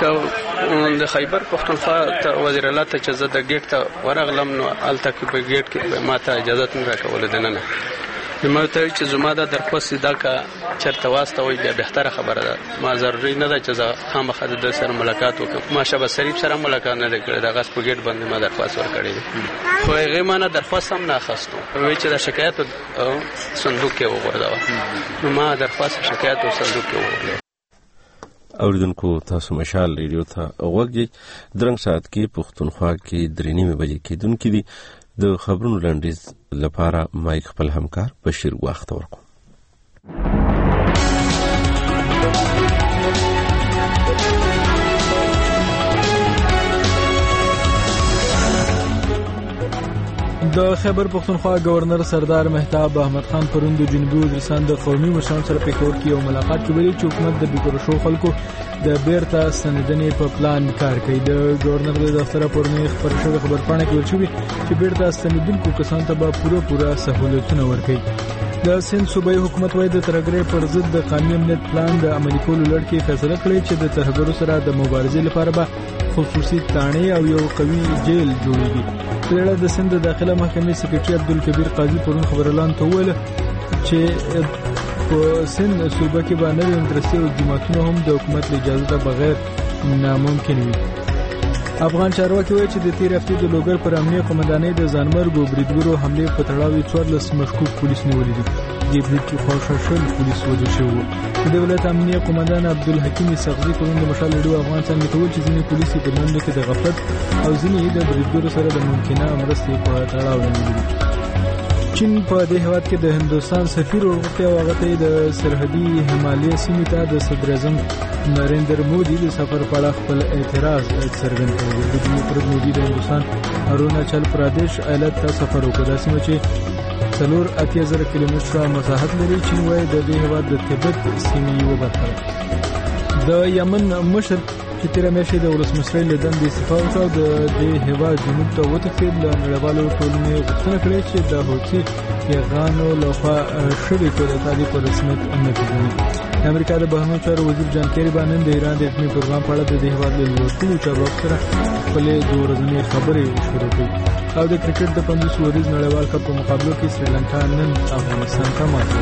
د خیبر پښتونخوا ته وزیر اعلی ته چې زه د ګیټ ته ورغلم نو هلته کې په ګیټ کې ما ته اجازه نه راکوله دننه. ما ته چې زما دا درخواست دا کا چرته واستوي بیا بهتره خبره ده. ما ضروري نه ده چې زه خامخا د سره ملاقات وکړم. ما شبه شریف سره ملاقات نه کړی. دا غاس په ګیټ باندې ما درخواست ورکړی خو هغه ما نه درخواست هم نه اخستو. وی چې د شکایت صندوق کې وغورځاوه. نو ما درخواست شکایت او صندوق کې وغورځاوه. اوریدونکو تاسو مشال ریډیو ته وګورئ. درنګ ساعت کې پښتونخوا کې درې نیمه بجې کېدونکې دي. د خبرونو لنډیز لپاره مایک خپل همکار بشیر وخت ورکوم. د خیبر پښتونخوا گورنر سردار مهتاب احمد خان پرون د جنوبي وزیرستان د قومي مشرانو سره په کور کې یو ملاقات کې ویلي چې حکومت د بیکورشو خلکو د بیرته ستنېدنې په پلان کار کوي. د گورنر د دفتر پورنی خبر شوی خبرپاڼه کې ویل شوی چې بیرته ستنېدونکو کسانو ته به پوره پوره سہولتونه ورکوي. د سند صوبایي حکومت وايي د ترهګرۍ پر ضد د قانوني امنیت پلان د عملي کولو لړ کې فیصله کړې چې د ترهګرو سره د مبارزې لپاره به خصوصي تاڼې او یو قوي جیل جوړیږي. په د سند داخله محکمې سکرټري عبدالکبیر قاضي پرون خبرلان ته وویل چې په سند صوبه کې به نوې مدرسې او جوماتونه هم د حکومت له اجازې بغیر ناممکن وي. افغان چارواکي وایي چې د تیر هفتې د لوګر پر امنیه قومندانۍ د ځانمرګو بریدګرو حملې په تړاو څوارلس مشکوک پولیس نیولي دي. د برید کې خواوشا شل پولیس وژل شوي وو. د ولایت امنیه قومندان عبدالحکیم سغزي پرون د مشال ریډیو افغان څنګه ته وویل چې ځینې پولیس په لنډو کې د غفلت او ځینې د بریدګرو سره د ممکنه مرستې په تړاو نیولي دي. چین په دې هیواد کې د هندوستان سفیر ورغوښتي او هغه ته د سرحدي همالیه سیمې ته د صدر اعظم نریندر مودي د سفر په اړه خپل اعتراض څرګند کړی. د جمهوریت مودي د هندوستان اروناچل پردیش ایالت ته سفر وکړ. دا سیمه چې څلور اتیا زره کیلومتره مساحت لري. چین وایي د دې هیواد د تبت سیمې یوه برخه ده. د یمن مشر چې تیره میاشت د ولسمشرۍ له دندې استعفا وکړه او د دې هیواد جنوب ته وتښتېد، له نړیوالو ټولنې غوښتنه کړې چې د حوثي یرغانو لخوا شوې کودتا دې په رسمیت نه پېژني. د امریکا د بهرنیو چارو وزیر جان کیري به نن د ایران د اټومي پروګرام په اړه د دې هیواد له لوړپوړو چارواکو سره خپلې دوه ورځنۍ خبرې شروع کړي. او د کرکټ د پنځوس ورځ نړیوال کپ په مقابلو کې سریلانکا نن افغانستان ته ماتې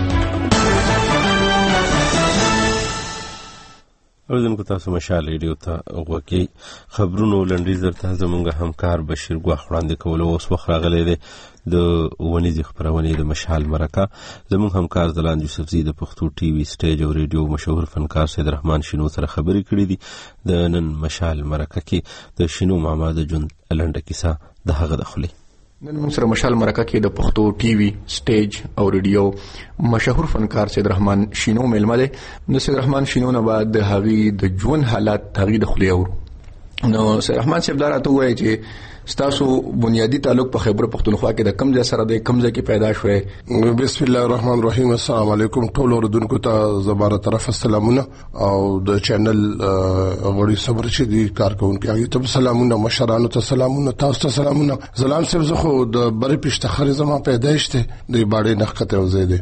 اوریدونکو تاسو مشال ریډیو ته غوږی. خبرونو لنډیز درته زموږ همکار بشیر ګواخ وړاندې کولو. اوس وخت راغلی دی د ونیزې خپرونې د مشال مرکه. زموږ همکار ځلاند یوسفزي د پښتو ټي وي سټیج او ریډیو مشهور فنکار سید رحمان شینو سره خبرې کړې دي. د نن مشال مرکه کې د شینو ماما د ژوند لنډه کیسه د هغه د خولې. نن موږ سره مشال مرکه کې د پښتو ټي وي سټیج او ریډیو مشهور فنکار سید رحمان شینو ملمه دی. نو سید رحمان شینو نه بعد د هغې د ژوند حالات هغې د خولې اورو. نو سید رحمان صاحب دا راته ووایي چې ستاسو بنیادی تعلق په خیبر پښتونخوا کې د کوم ځای سره دی، کوم ځای کې پیدا شوی؟ بسم الله الرحمن الرحیم. السلام علیکم ټول اوریدونکو ته زما له طرفه سلامونه او د چینل غړي صبر چې دي کارکونکو هغه ته سلامونه، مشرانو ته سلامونه، تاسو ته سلامونه. زلام صاحب زه خو د بری پښتخري زما پیدایش ته د باړې نخکته وزیده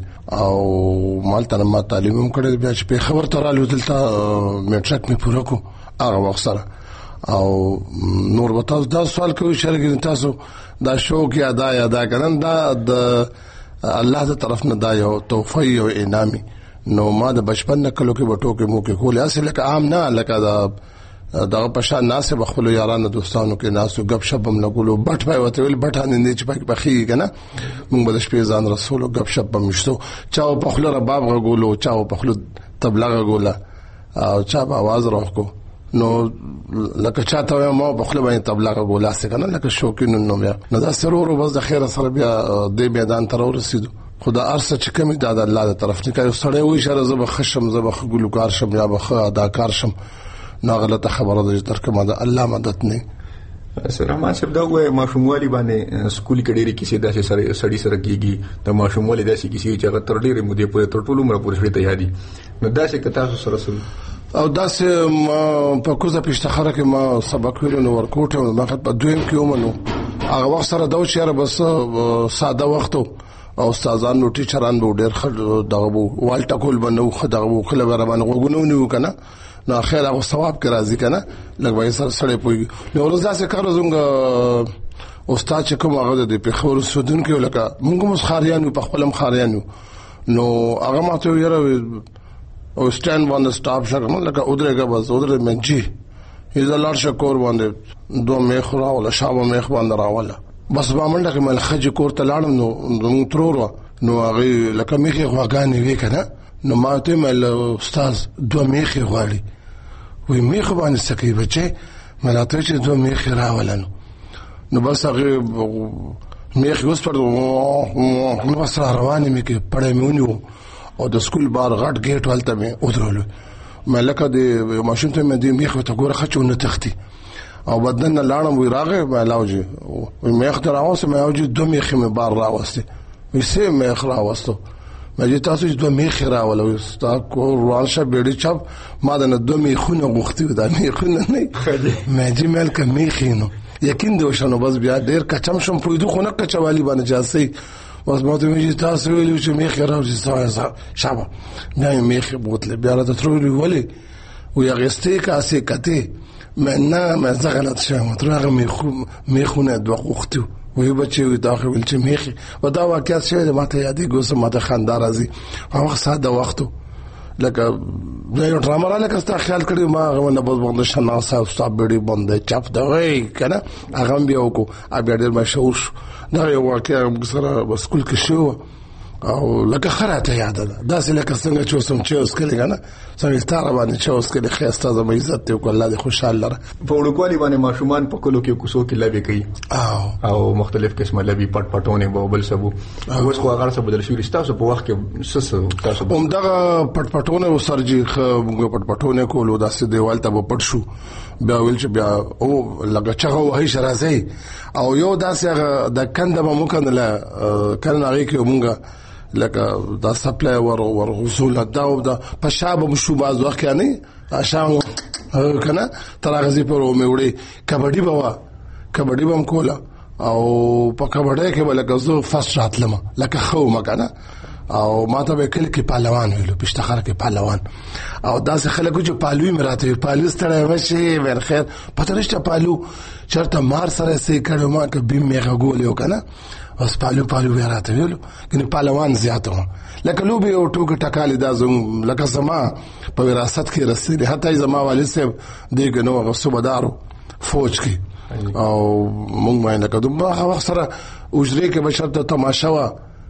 او مال تر ما تعلیم هم کړی. بیا چې په خبر تر الو دلته میټرک می پوره کو هغه وخت سره او نور به تاسو دا سوال کوي چې تاسو دا شوق یا دا یا دا کنن دا د الله تعالی طرف نه دا یو توفیق او انعامي. نو ما د بچپن نه کلو کې بټو کې مو کې کول اصل لکه عام نه لکه دا دغه پښه ناس به خپل یارانو دوستانو کې ناسو غب شپ هم لګولو بټ پای وته ویل بټ نه چې پای بخي کنه موږ به شپې ځان رسول غب شپ هم مشتو چاو په خپل رباب غولو چاو په خپل تبلیغ غولا او چا په आवाज راخو. نو لکه چاته ما په خپل باندې تبلیغ غولا څنګه لکه شوکینو نو بیا نو دا سرور بس د خیر سره بیا د میدان تر ورسېدو. خدا ارسه چې کمی د الله تعالی طرف نه کوي سړی وي شر زب خشم زب ګلوکار شم یا بخ اداکار شم نه غلطه خبره ده تر کومه ده الله مدد نه. سره ما چې دا وای ماشوموالي باندې سکول کې ډېری کیسې داسې سره سړی سره کیږي د ماشوموالي داسې کیسې چې هغه تر ډېرې مودې پورې تر ټولو عمر پورې ته یادي. نو داسې کته سره سره او داسې ما په کوزه پښتخره کې ما سبق ویلو نو ورکوټ او ما په دویم کې ومنو هغه وخت سره دا چې بس ساده وختو او استادان نو ټیچران به ډېر خل دغه والټا کول بنو خدغه خل به روان غوګونو نیو کنه نو خیر هغه ثواب کې راځي کنه لکه وای سره سره پوي نو ورځ داسې کار زنګ استاد چې کوم هغه د پیښور سودون کې لکه موږ مو خاریانو په خپلم خاریانو نو هغه ماته یره او سټاند باندې سټاپ شګم لکه ودرېګه بس ودرې منجي اذا لار شکور باندې دوه میخ را ولا شابه میخ باندې راوله بس با منډه کې مل خج کور ته لاړم نو نو ترور نو هغه لکه میخ غواګانې وې کنه نو ماته مل استاد دوه میخ غواړي وې میخ باندې سکی بچي ملاته چې دوه میخ راولنو نو بس هغه میخ اوس پر نو بس روانې مې کې پړې مونیو او د سکول بار غټ گیټ ولته مې ودرولو ملکه د ماشوم ته مې د میخ ته ګوره خچونه تختی او بدن لاړم وی راغې ملاوجي میخ ته راوسه مې اوجي دوه میخ مې بار راوسته وې سه میخ راوستو مې تاسو چې دوه میخ راولو ستا کو راشه بیړي چپ ما د دوه میخونه غوښتي دا میخونه نه مې دې ملک میخینو یقین دې وشنو بس بیا ډیر کچم شم پویدو خونه کچوالي باندې جاسي بس ماته مې تاسو ویلو چې میخ راوځي شابه نه میخ بوتله بیا راته تروري ولي وي غستې کاسه کته مې نه مې زغلط شوم ترغه میخ میخونه دوه وختو وي بچي داخل ول چې میخ ودا واقعیت شه ماته یادې ګوسه ماته خاندار راځي هغه ساده وختو لکه یو ډرامه را لکه ستا خیال کړی ما هغه نه بس باندې شناسه او ستا بیډي باندې چپ دا وای کنه هغه بیا وکړو ا بیا ډېر مشهور شو دا یو واقعا سره سکول کې شو او لکه خراته یاد ده دا سه لکه څنګه چې وسم چې اوس کله کنه څنګه ستاره باندې چې اوس کله خسته زما عزت ته کو الله دې خوشاله لره په وړوکوالي باندې ماشومان په کلو کې کوسو کې لبي کوي او او مختلف قسمه لبي پټ پټونه به بل سبو اوس خو هغه څه بدل شو تاسو په وخت کې سس تاسو هم دا پټ پټونه وسرجي موږ پټ پټونه کولو دا سه دیوال ته پټ شو بیا ویل چې بیا او لګه چغه وای شرازي او یو داسې د کنده مو کنه کنه هغه کې مونږه لکه دا سپلای ور ور غسول دا او دا پښابه مشو باز وخت نه اشام کنه ترغزي پر مې وړي کبډي بوا کبډي بم کولا او په کبډي کې ولکه زو فاست راتلم لکه خو مکنه او ماته به کله کې پهلوان ویلو پښتخر کې پهلوان او داسې خلکو چې پالوي مراته پالو ستړی مشي ور خیر پته نشته پالو چرته مار سره سي کړو ما کې بیم میغه ګول یو کنه اوس پالو پالو ورته ویلو کنه پهلوان زیاتو لکه لو به او ټوک ټکالي دا زم لکه زما په وراثت کې رسېږي حتی زما والد صاحب دغه نو صوبدارو فوج کې او مونږ باندې کډو ما سره اوجري کې بشرته تماشا وا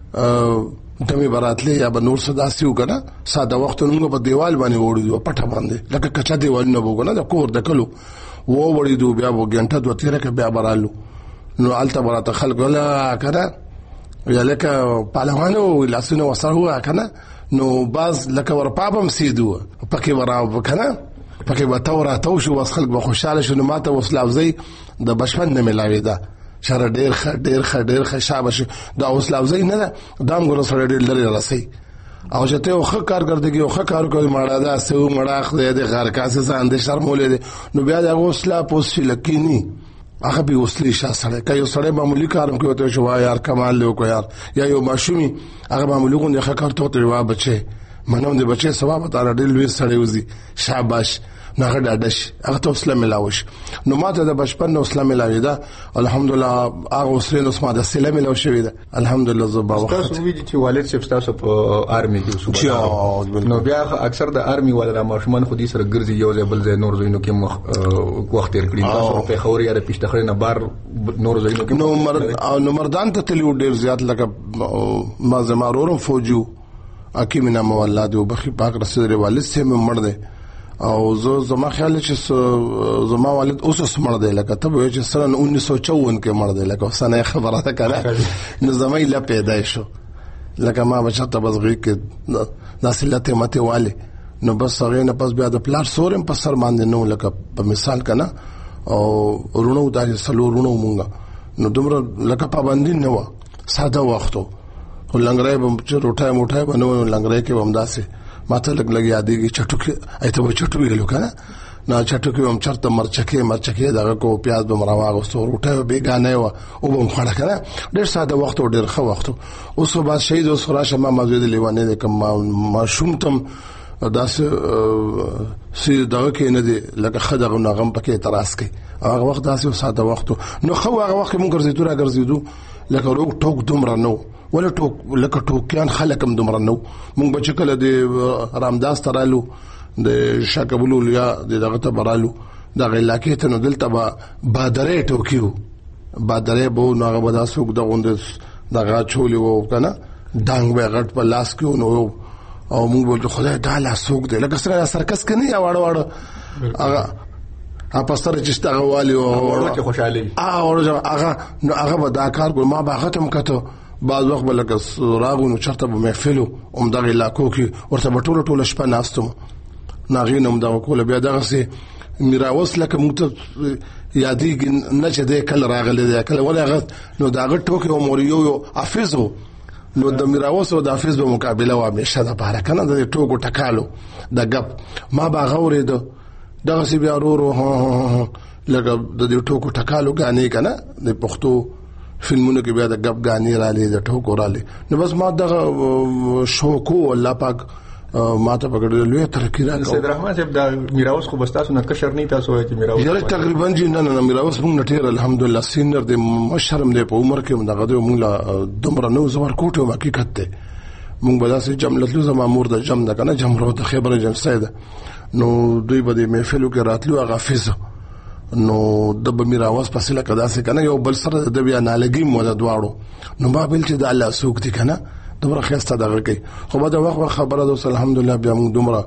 دمه براتله یا به نور صداسیو کنه ساده وخت موږ په دیوال باندې وړو پټه باندې لکه کچا دیوال نه وګنه د کور د کلو و وړي دو بیا و غنټه دوه تیرې کې بیا برالو نو الته براته خلک ولا کنه یا لکه پهلوانو لاسونه وسره هوا کنه نو باز لکه ور پابم سیدو پکې ورا کنه پکې وتاوره تو شو وس خلک به خوشاله شنو ماته وسلاوزي د بشپن نه ملاوي دا شر ډیر خ ډیر خ ډیر خ شابه دا وسلاوزي نه دام ګور سره ډیر لري راسي او چې ته خو کارګردګي او خو کار کوي ماړه دا سو مړاخ دې غار کاسه ځان دې شرمولې نو بیا دا وسلا پوس لکینی هغه به وسلې شاسره کوي سره معمولی کارم کوي ته شو یار کمال له کو یار یا یو ماشومی هغه معمولی غونډه ښه کار ته وا بچي منوم دې بچي ثواب تعالی دې لوي سره وزي شاباش نه غډاډش هغه ته اسلام ملاوش نو ماته د بچپن نو اسلام ملاوي دا الحمدلله هغه وسره نو سما د اسلام ملاو شوی دا الحمدلله زبا وخت تاسو ویدي چې والد صاحب تاسو په آرمي کې وسو نو بیا اکثر د آرمي ولا ماشومان خو دې سره ګرځي یو ځای بل ځای نور ځینو کې وخت تیر کړی تاسو په خوري یا د پښتخره نه بار نور ځینو کې نو مرد نو مردان ته تلو ډیر زیات لکه ما زمارورم فوجو اکیمنا مولاد او بخي پاک رسول والد سے مړ دی او زه زما خیال چې زما والد اوس سمړ دی لکه ته وایې چې سن انیس سو چوون کې مړ دی لکه سنه خبره ده کړه نو زما یې لا پیدا شو لکه ما بچته بزغي کې ناسلته مته والے نو بس هغه نه پس بیا د پلار سورم په سر باندې نو لکه په مثال کنه او ورونو د سلو ورونو مونږه نو دومره لکه پابندی نه و ساده وختو ولنګړې به چې روټای موټای بنو لنګړې کې ومداسه ماته لګ لګ یادېږي چټو کې ایته و چټو ویلو کنه نه چټکي هم چرته مرچکه مرچکه دغه کو پیاز به مراواغستو روټه بیگانه و او به مخړه کنه ډېر ساده وخت او ډېر ښه وخت اوس په شهید اوس راشه ما موجود لیوانه د کوم ما شومتم داس سي دغه کې نه دي لکه خدغه نغم پکې اعتراض کوي هغه وخت داسې ساده وخت نو خو هغه وخت مونږ ګرځېدو را ګرځېدو لکه روغ ټوک دومره نو ولا ټوک لکه ټوکیان خلکم دومره نو مونږ بچ کله د رامداس ترالو د شاکبلول یا دغه ته برالو دغه علاقې ته نو دلته با بادرې ټوکیو بادرې بو نو هغه ودا سوق دغه دغه چولې وو کنه ډنګ به غټ په لاس کې نو او موږ ول خدای تعالی سوق دی لکه څنګه سرکس کني یا واړه واړه هغه اپ سره چې ستغه والی او ورته خوشالي اه هغه نو هغه به دا کار ګور ما به ختم کته بعض وخت بلکه راغونو چرته به محفلو هم دغه علاقو کې ورته بټوله ټوله شپه ناستم ناغینم دغه کوله بیا دغه سي میراوس لکه موږ یادېږي نه چې د کله راغلی دی کله ولغه نو دغه ټوکې او موریو یو حافظو نو د میراوس او د حافظ په مقابله و همیشه د بار کنه د ټوکو ټکالو د غب ما با غورې د دغه سی بیا ورو لکه د ټوکو ټکالو غانې کنه د پښتو فلمونو کې بیا د غب غانې را لې د ټوکو را لې نو بس ما دغه شوکو الله پاک ما ته پکړل لوی ترقی را سید رحمان صاحب د میراوس خو بستاسو نه کشر نه تاسو چې میراوس یاره تقریبا جی نه نه میراوس موږ نټیر الحمدلله سینر د مشرم د په عمر کې دغه د موږ دومره نو زور کوټو حقیقت ته موږ بلاسه جملتلو زما مور د جم د کنه جمرو د خبره جم سید نو دوی به محفلو کې راتلو هغه فیز نو د میراوس پسې لکه داسې کنه یو بل سره د بیا نالګي مو د دواړو نو ما بل چې د الله سوق دي کنه دومره خسته دغه کوي خو به دا وخت خبره ده الحمدلله بیا موږ دومره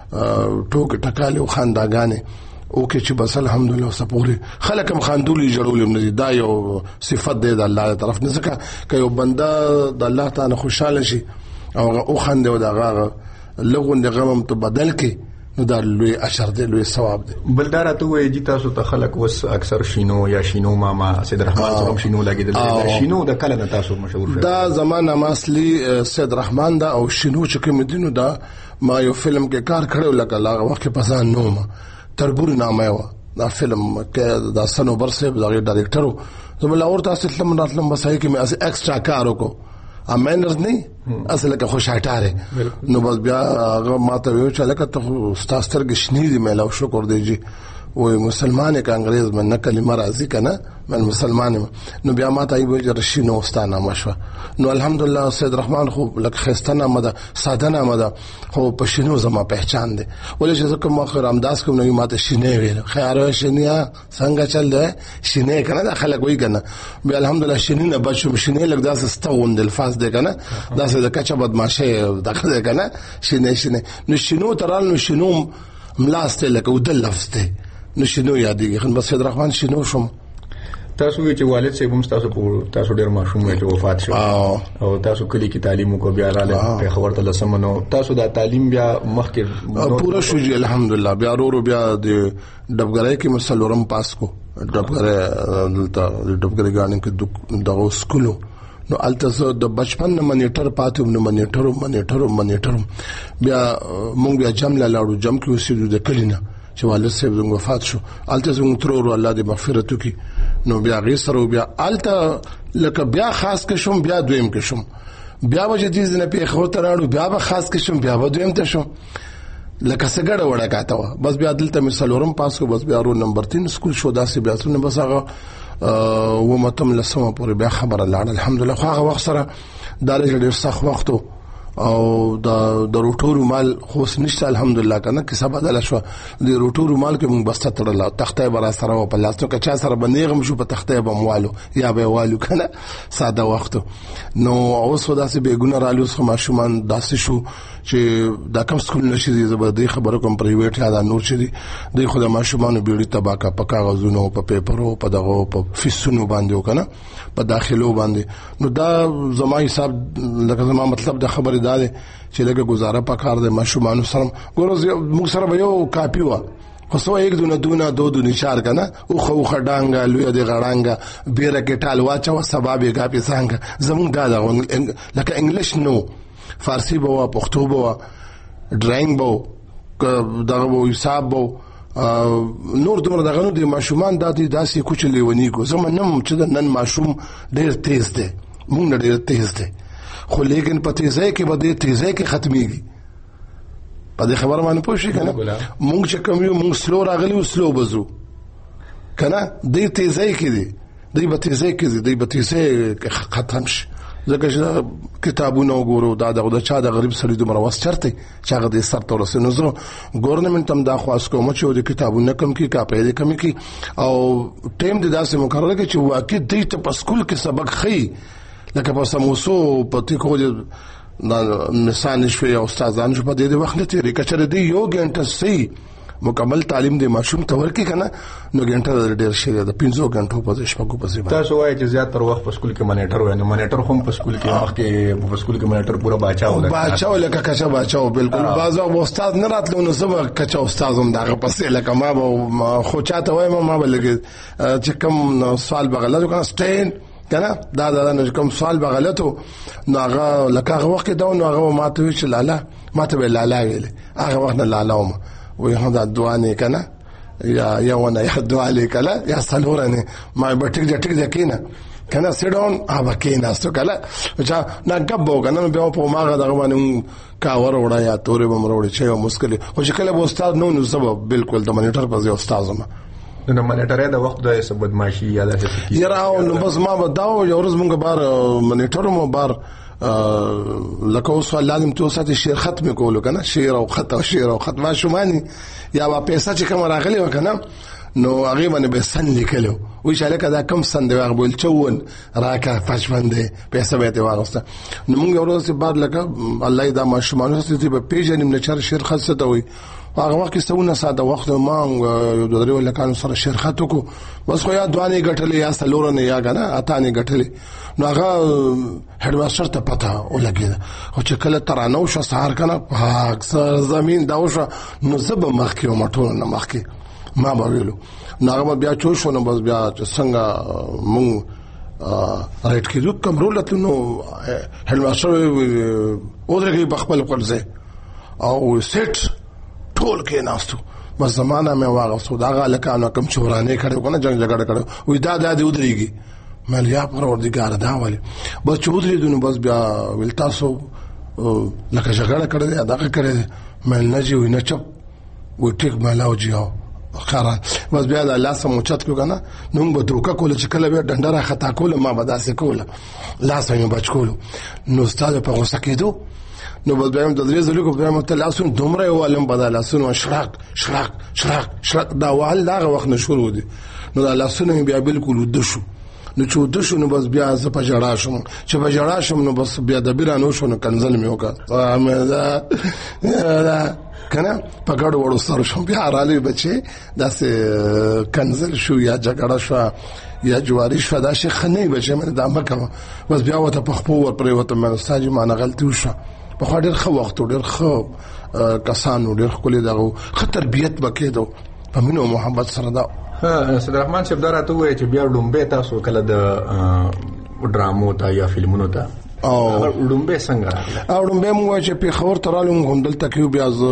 ټوک ټکاله او خانداګانې او کې چې بس الحمدلله سپوري خلکم خاندولي جوړول نه دا یو صفت دی د الله طرف نه ځکه که یو بنده د الله تعالی خوشاله شي او او خاند او دغه لغون د غمم ته بدل کې نو دا لوی اشر دی لوی ثواب دی بلدار ته وایي چې تاسو ته خلک وس اکثر شینو یا شینو ماما سید رحمان سره شینو لګیدل شینو د کله نه تاسو مشهور شو دا زمانہ ماسلی سید رحمان دا او شینو چې کوم دینو دا ما یو فلم کې کار کړو لکه لاغه وخت پسان نوم تربور نامه و دا فلم کې دا سنو برسه دا ډایرکټر زموږ اور تاسو فلم راتلم بسای کې مې ایکسترا کار وکړو امنرز نه اصله که خوشاټاره نو بس بیا هغه ماته ویو چې لکه ته ستاستر گشنی دی مې لو شکر دیږي وای مسلمان کا انګريز من نه کلمه راضی کنه من مسلمان نو بیا ماته ای وجه رشینو واستانه مشو نو الحمدلله سید رحمان خو لکه خستانه مده ساده نه مده خو په شینو زما پہچان دي ولې چې کوم اخر رامداس کوم نو ماته شینه ویل خیر شینیا څنګه چل دی شینه کنه د خلک وای کنه بیا الحمدلله شینه بچو شینه لګ داس استوند الفاظ دی کنه داس د کچا بدمعشه دغه کنه شینه شینه نو شینو ترال نو شینو ملاسته لکه ودل لفظ دی نشینو یادېږي خن بس سید رحمان شینو شوم تاسو چې والد صاحب هم تاسو په تاسو ډېر ماشوم چې وفات شو او تاسو کلی کې تعلیم کو بیا رااله په خبرته لسمنو تاسو دا تعلیم بیا مخکې پورا شو جی الحمدلله بیا ورو بیا د ډبګړې کې مسلورم پاس کو ډبګړې دلته ډبګړې غاڼې کې دغه سکولو نو التزه د بچپن نه منیټر پاتوم نو منیټر منیټر منیټر بیا مونږ بیا جمله لاړو جم کې اوسېدو د کلینه چې والد صاحب زنګ وفات شو الته زنګ ترور الله دې مغفرت وکي نو بیا غي سره بیا الته لکه بیا خاص کې شوم بیا دویم کې شوم بیا وجه دې نه په خو تراړو بیا به خاص کې شوم بیا به دویم ته شوم لکه سګړه وړه کاته بس بیا دلته مثالورم پاس کو بس بیا رو نمبر تین سکول شو داسې بیا څنګه بس هغه و متم لسمه پورې بیا خبره لاړه الحمدلله خو هغه وخت سره دالې ډېر سخت وختو او د د روټورو مال خو نشته الحمدلله کنه کې سبا دل شو د روټورو مال کې مونږ بسته تړل تخته بر سره او په لاستو کې چا سره بنېغم شو په تخته به موالو یا به والو کنه ساده وخت نو اوس وداسې به ګونه رالو سم ماشومان داسې شو چې دا کم سکول نشي زبردي خبرو کوم پرایویټ یا دا نور شي د خو د ماشومان بیړی تباکا په کاغذونو په پیپرو په دغه په فیسونو باندې وکنه په داخلو باندې نو دا زما حساب لکه زما مطلب د خبره ده چې لکه گزاره پکار ده ماشومان سره ګورز موږ سره یو کاپی و خو سو یک دونه دونه دو دونه چار کنه او خو خډانګا لوی د غړانګا بیره کې ټال واچو سبب یې کاپی څنګه زموږ دا لکه انګلیش نو فارسی بو پښتو بو ډراینګ بو دغه بو حساب بو نور دومره دغه نو د ماشومان د داسې کوچلې ونی کو زمونږ چې نن ماشوم ډېر تیز دی مونږ ډېر تیز دی خو لیکن په تیزۍ کې به د تیزۍ کې ختميږي په دې خبره باندې پوه شئ کنه مونږ چې کوم یو مونږ سلو راغلی او سلو بزو کنه د تیزۍ کې دی د به تیزۍ کې دی د به تیزۍ ختم شي ځکه چې کتابونه وګورو دا د چا د غریب سړي دومره وس چرته چې هغه د سر تور سره نو ګورنمنت هم دا خواست کوم چې د کتابونه کم کی کاپې کم کی او ټیم د داسې مقرره کې چې واقع د ته په سکول کې سبق خي لکه په سموسو په تکو مثال نشوي او استادان شو په دې وخت ته لري کچره دی یو غنټه سي مکمل تعلیم د ماشوم تور کې کنه نو غنټه ډېر شي د پنځو غنټو په شپږو په ځای تاسو وایي چې زیات تر وخت په سکول کې منیټر وای نو منیټر هم په سکول کې وخت کې په سکول کې منیټر پورا باچاو لکه باچاو لکه کچا باچاو بالکل بازو استاد نه راتلو نو زما کچا استاد هم دغه پسې لکه ما خو چاته وای ما بلګي چې کوم سوال بغلط کنه سټین کنه دا دا نه کوم سوال بغلطو نو هغه لکه هغه وخت دا نو هغه ماته وی چې لالا ماته به لالا ویل هغه وخت نه لالا وم وی هدا دعا نه کنه یا یا ونه یا دعا لیکله یا سلورنه ما به ټیک ټیک ځکینه کنه سیډون هغه کینا ستو کله چې نه غبو کنه به په ماغه دغه باندې کاور وړا یا تورې بمروړي چې مشکل خو چې کله استاد نو نو سبب بالکل د منیټر په ځای استاد ما نو منیټر دا وخت د سبب ماشي یا د یراو نو بس ما بداو یو ورځ مونږ بار منیټر مو بار لکه اوس لازم تو ساتي شعر ختم کولو کنه شعر او خط او شعر او خط ما شومانی یا وا پیسې چې کوم راغلی وکنه نو هغه باندې به سن لیکلو وی شاله کدا کم سن دی هغه بول چون راکا پښوندې پیسې به ته واغسته نو موږ ورته بعد لکه الله دا ماشومان ستې په پیژنیم نه چر شعر خاصه ته وي هغه وخت کې څونه ساده وخت ما یو د درو لکانو سره شعر خاطو کو بس خو یا دوانې غټلې یا سلورنه یا غنه اتانې غټلې نو هغه هډ ماستر ته پتا ولګید او چې کله ترانو شو سهار کنه پاک سر زمين دا وشو نو زب مخکې مټور نه مخکې ما بویلو نو هغه بیا چوشو نو بس بیا څنګه مونږ رائټ کېدو کوم رولت نو هډ ماستر اورګي بخپل قرضه او سیټ ټول کې ناستو بس زمانہ مې واغسو دا غلکانو کم چورانه کړو کنه جنگ جګړه کړو وې دا د دې ودرېږي مل یا پروردګار دا والي بس چودري دونو بس بیا ول تاسو لکه جګړه کړې دا کړې مل نه جوړ نه چپ و ټیک ملاو جیو خاران بس بیا د الله سم چت کو کنه نو به دوکا کول چې کله به ډنډره خطا کول ما به داسې کول لاس یې بچ کول نو استاد په غوسه کېدو نو بل بهم د درې زلو کو بهم ته لاسون دومره ولم بدل لاسون شراق شراق شراق شراق دا وال دا وخت نشور ودی نو دا لاسون بیا بالکل ود شو نو چې ود شو نو بس بیا ز په جړا شوم چې په جړا شوم نو بس بیا د بیرانو شو نو کنزل مې وکړه دا کنه په ګډو وړو سره شوم بیا رالي بچي داسې کنزل شو یا جګړه شو یا جواری شو دا شي خنۍ بچي مې دا مکه بس بیا وته په خپل ور پرې وته مې استاد ما نه غلطي وشو په خاطر خو وخت ډېر خو کسانو ډېر خپل دغه خطر تربیت وکړو په مینو محبت سره دا ها صدر رحمان صاحب درته وایي چې بیا لومبه تاسو کله د ډرامو ته یا فلمونو ته او لومبه څنګه او لومبه مو چې په خبر ترالو هم دلته کې بیا ز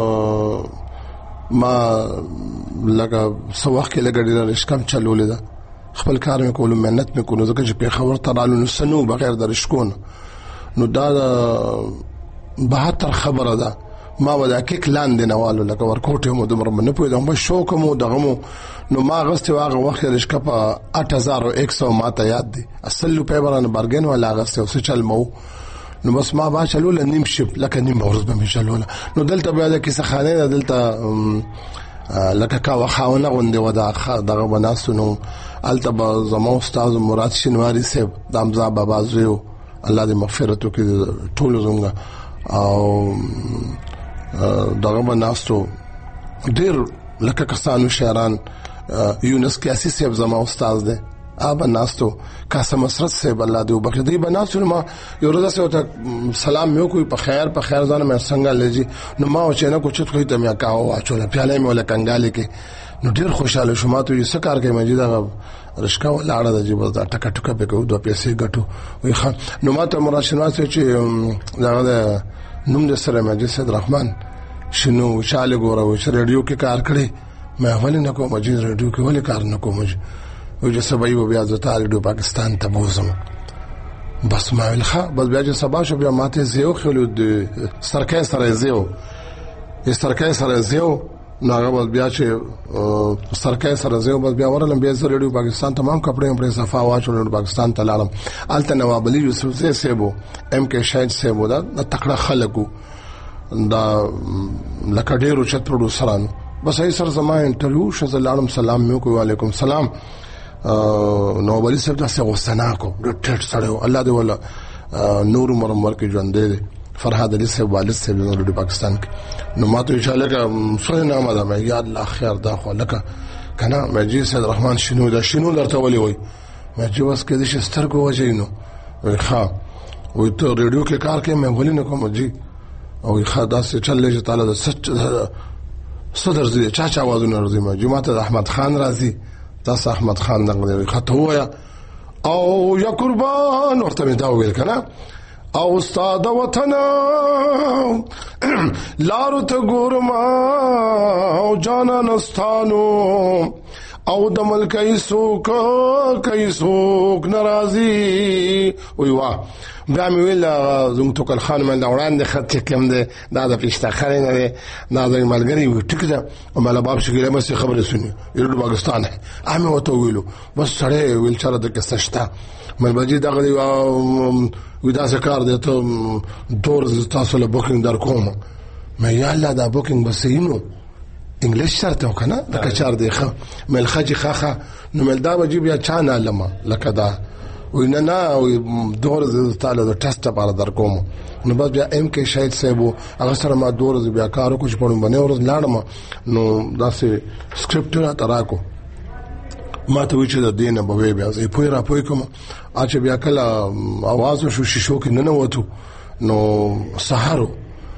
ما لکه سواخ کې لګړې رشکم چلولې ده خپل کار مې کولم مهنت مې کولم ځکه چې په خبر ترالو نو سنو بغیر د رشکون نو دا بهتر خبره ده ما ودا کې لاندې نوالو لکه ورکوټه مو دمر نه پوهیدم به شوق مو دغه نو ما غسته واغه وخت رشکه په اټ هزار او سو ماته یاد دي اصل په برانه برګن ولا غسته او چل مو نو بس ما با چلول نیم شپ لکه نیم ورځ به چلول نو دلته بیا د کیسه خانه دلته لکه کا وخاونه غونډه ودا دغه بناسونو الته زمو استاد مراد شنواری صاحب دامزا بابا زیو الله دې مغفرت وکړي ټول زونګه او دغه بناستو ډیر لکه کسانو شاعران یونس کیاسی صاحب زما استاد دی ابا ناستو قاسم مسرت صاحب الله دې وبخښي دی بناستو ما یو ورځ ته سلام مې کوئی په خیر په خیر ځان مې څنګه لږی نو ما چې نه کوچت خو ته مې کاو اچول پیاله مې ولا کنګاله کې نو ډیر خوشاله شوم ته یې سکار کې مې دا رشکا ولاړه د جیب د ټکا ټکا به کو دوه پیسې ګټو وي خان نو ماته مراشنات چې دا نوم د سره مې صدر رحمان شنو شاله ګوره و چې رادیو کې کار کړي مې ولې نه کوم چې ریډیو کې ولې کار نه کوم او چې سبا یو بیا زه ریډیو پاکستان ته بوزم بس ما ولخه بس بیا چې سبا شو بیا ماته زیو خلو د سرکای سره زیو د سرکای سره زیو ناغه بس بیا چې سرکای سره زیو بس بیا ورلم بیا زه ریډیو پاکستان تمام کپڑے پر صفا واچو ریډیو پاکستان ته لاړم الته نواب علي یوسف زه سیبو ام کې شاهد سیبو دا تکړه خلکو دا لکه ډیرو چت پروډوسرانو بس ای سر زما انټرویو شزه لاړم سلام مې کو وعلیکم سلام نواب علي صاحب تاسو غوښتنه کو ډټ سره الله دې ولا نور مرمر کې ژوند دې فرحاد علي صاحب والد صاحب د پاکستان کې نو ماته ان شاء الله کا سره نامه ده مې یا الله خیر دا خو لکه کنه مې جی سید رحمان شنو دا شنو درته ولي وای مې چې واس کې دې شستر کو وجینو ښا وې ته ریډیو کې کار کې مې ولې نه کوم جی او خدا سے چلې چې تعالی د سچ صدر زی چا چا وازونه راځي ما جماعت احمد خان راځي تاسو احمد خان دغه خطه وایا او یا قربان ورته مې دا ویل کنه او استاد وطن لارو ته ګورما او جانا نستانو او د ملکای سوک کای سوک ناراضي وی وا بیا مې ویل زوم تو کل خان من وړاندې خط کم ده دا د پښتا خرین نه دا د ملګری و ټیک ده او مله باب شګیله مې خبره سني یره پاکستان ہے امه وته ویلو بس سره ویل چر د کسشتا مل بجی دغه وی دا څه کار دی ته دور تاسو له بوکینګ در کوم مې یا الله دا بوکینګ بسینو انګلیش شرط وکنه لکه چار دی خو مل خجی خخه نو مل دا وجيب یا چانه لما لکه دا وینا نه دور تعالی د ټیسټ لپاره در کوم نو بس بیا ام کې شاهد صاحب هغه سره ما دور بیا کارو کوم په باندې ورځ لاړم نو داسې سکرپټ را تراکو ما ته وی چې د دینه به بیا زه پوی را پوی کوم اچ بیا کله आवाज شو شیشو کې نه نه وته نو سحرو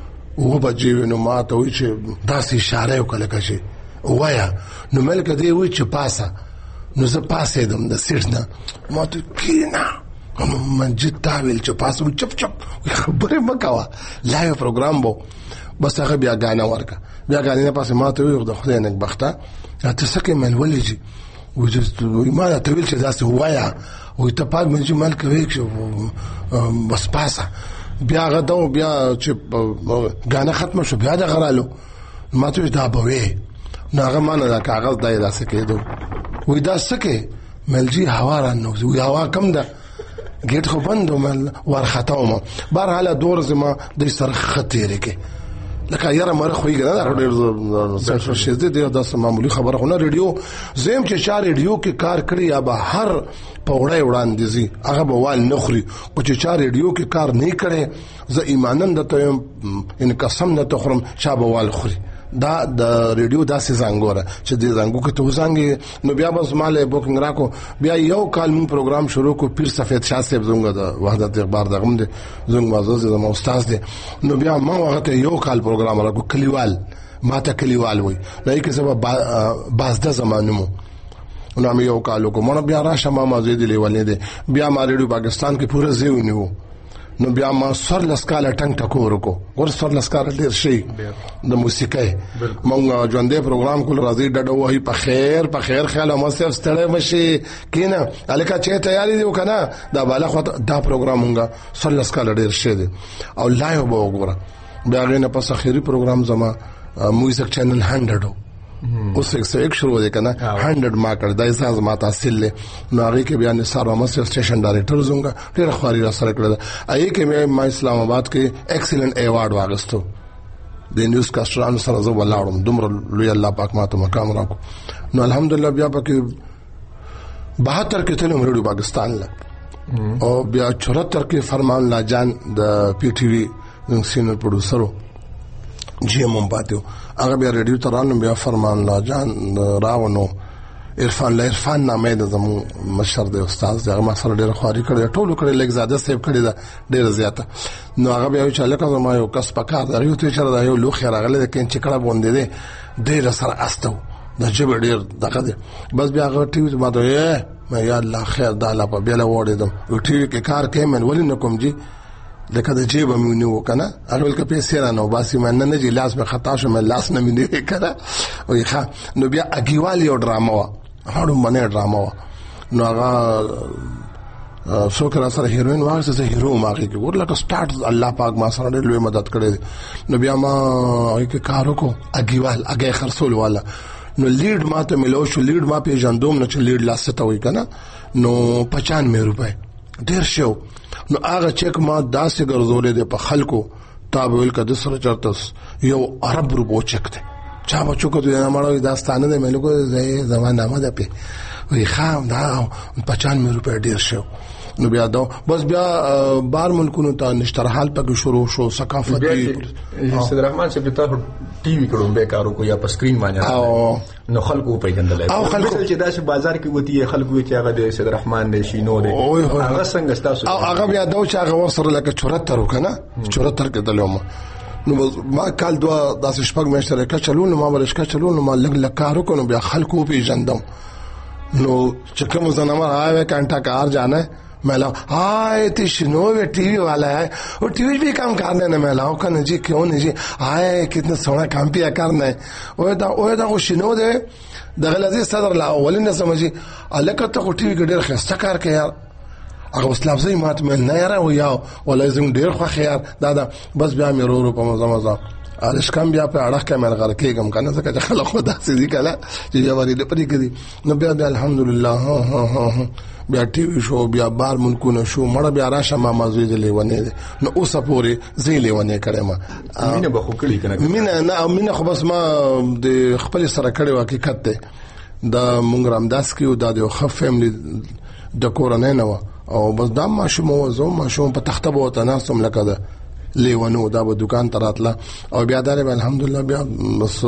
و بجې نو ما ته وی چې داسې اشاره وکړه کشي وایا نو ملک دی وی چې پاسه نو زه پاسې دم د سیټ نه ما ته کینا من جتا ویل چې پاسم چپ چپ خبره مکوا لایو پروګرام بو بس هغه بیا غانا ورکا بیا غانا پاسه ما ته وی د خدای نه بخته ته سکه من ولېږي وجست ما ته ویل چې داسې وایا او ته پاد مې چې ملک وی چې بس پاسه بیا غدو بیا چې غانا ختم شو بیا د غرالو ما ته دا بوي ناغه مانه دا کاغذ دای داسې کېدو وې دا سکه ملجی هوا را نو وی هوا کم ده ګټ خو بندو مل ورختاوم بهر حاله دور زما د سر خطیره کې لکه یاره مر خو یې نه ډېر څه شي دې د معمولی خبره نه ریډیو زم چې چار ریډیو کې کار کړی یا به هر پوړای وړاندې زی هغه به وال نخري او چې چار ریډیو کې کار نه کړي زه ایمانند ته ان قسم نه تخرم شابه وال خوري دا د ریډیو داسې زنګوره چې د زنګو کې تو زنګي نو بیا بس مال بوکینګ راکو بیا یو کال مون پروګرام شروع کو پیر سفید شاه صاحب زنګ د وحدت اخبار دغم دي زنګ مازوز د استاد دي نو بیا ما وخت یو کال پروګرام راکو کلیوال ما ته کلیوال وای لای کې سبب باز د زمانو نو مې یو کال کو مونږ بیا راشه ما ما زیدلی ولې دي بیا ما ریډیو پاکستان کې پوره زیو نیو نو بیا ما سر لسکاله ټنګ ټکور کو ور سر لسکاله ډیر شي د موسیقۍ مونږ ژوندې پروګرام کول راځي ډډو وای په خیر په خیر خیال ما صرف ستړی مشي کینه الکه چې تیاری دی وکنه دا بالا خو دا پروګرام مونږ سر لسکاله ډیر شي دی او لایو به وګوره بیا غنه په اخیری پروګرام زما میوزیک چینل هندرد اوس یک شروع دی کنه هندرد ما کړ دای ساز ما تحصیل له نو هغه کې بیان نثار احمد سټیشن ډایریکټر زونګه ډیر خواري را سره کړل اې کې مې ما اسلام آباد کې ایکسلنٹ ایوارډ واغستو د نیوز کاسټرانو سره زو ولاړم دومره لوی الله پاک ماته مقام راکو نو الحمدلله بیا پکې بہتر کې تلم ریډیو پاکستان لا او بیا چورہتر کې فرمان الله جان د پی ټی وی سینیئر پروډوسر جی ام پاتیو هغه بیا ریډیو ترانو بیا فرمان الله جان راونو عرفان له عرفان نامه د زمو مشر د استاد هغه ما سره ډېر خواري کړی ټولو کړی لګ زیاده سیب کړی دا ډېر زیاته نو هغه بیا چې لکه زما یو کس پکار دا یو ته چر دا یو لوخ راغله د کین چکړه بوندې ده ډېر سره استو د جبه ډېر دغه ده بس بیا هغه ټي وي ما ته ما یا الله خیر دا لا په بیا له وړې دم ټي وي کې کار کوي من ولې نکوم جی لکه د جیب مې نیو کنه اول کې پیسې را نو باسي مې نه نه لاس به خطا شو مې لاس نه مې نیو کنه وای ښا نو بیا اګیوال یو ډراما وا هغه باندې ډراما وا نو هغه څوک را سره هیروین واسه زه هیرو ماږي کې ورلکه سٹارټ الله پاک ما سره ډېر لوی مدد کړې نو بیا ما یو کار وکړو اګیوال اګي خرڅول والا نو لیډ ما ته ملو شو لیډ ما په جندوم نه چې لیډ لاس ته وای کنه نو پچانوي روپے ډیر شو نو هغه چیک ما داسې ګرځولې د په خلکو تابویل کده سره چرته یو عرب روپو چک ته چا بچو کو نه مړو داستانه نه مې لګو زې زمانه ما ده په وی خام دا پچانوي روپے ډیر شو نو بیا دا بس بیا بار ملکونو ته نشترحال پکې شروع شو ثقافتي صدر رحمان سے بتا ټي وي کړو به کارو کو یا په سکرین باندې نو خلکو په ګندل او خلکو چې داسې بازار کې وتی خلکو چې هغه د صدر رحمان د شینو دی هغه څنګه تاسو او هغه بیا دا چې هغه وسره لکه چورتر وکنه چورتر کې دلوم نو ما کال دوا داسې شپږ مېشتره کا چلون ما ورشکا چلون ما لګ لکارو کو نو بیا خلکو په جندم نو چې کوم زنامه آوي کانټا کار جانا ہے میلا آئے تی شنو وے ٹی وی والا ہے اور ٹی وی بھی کام کرنے نے میلا کہنا جی کیوں نہیں جی آئے کتنا سونا کام پیا کرنا ہے اوہ دا اوہ دا کو شنو دے دغه عزیز صدر لا اولنه سمجي الکه ته ټي وی ګډر خسته کار کوي یار هغه اسلام زي مات مې نه یاره ویا ولا زم ډیر خو خيار دا دا بس بیا مې ورو په مزه مزه الش کم بیا په اړه کې مې غره کېګم کنه ځکه چې خلک خدا سي کله چې جواري دې پرې کړي نو بیا الحمدلله ها ها ها بیا ټي وی شو بیا بار ملکونه شو مړه بیا راشه ما مازوي دې لیونه نو اوسه پوري زی لیونه کړم ما مینه به خو کړی کنه مینه نه مینه خو بس ما د خپل سره کړي حقیقت ته دا مونږ رامداس کیو دا د خف فیملی د کورنۍ نه او بس دا ما شوم زو ما شوم په تخته بو تناسم لکه ده لیوانو دا به دکان تراتله او بیا دار الحمدلله بیا بس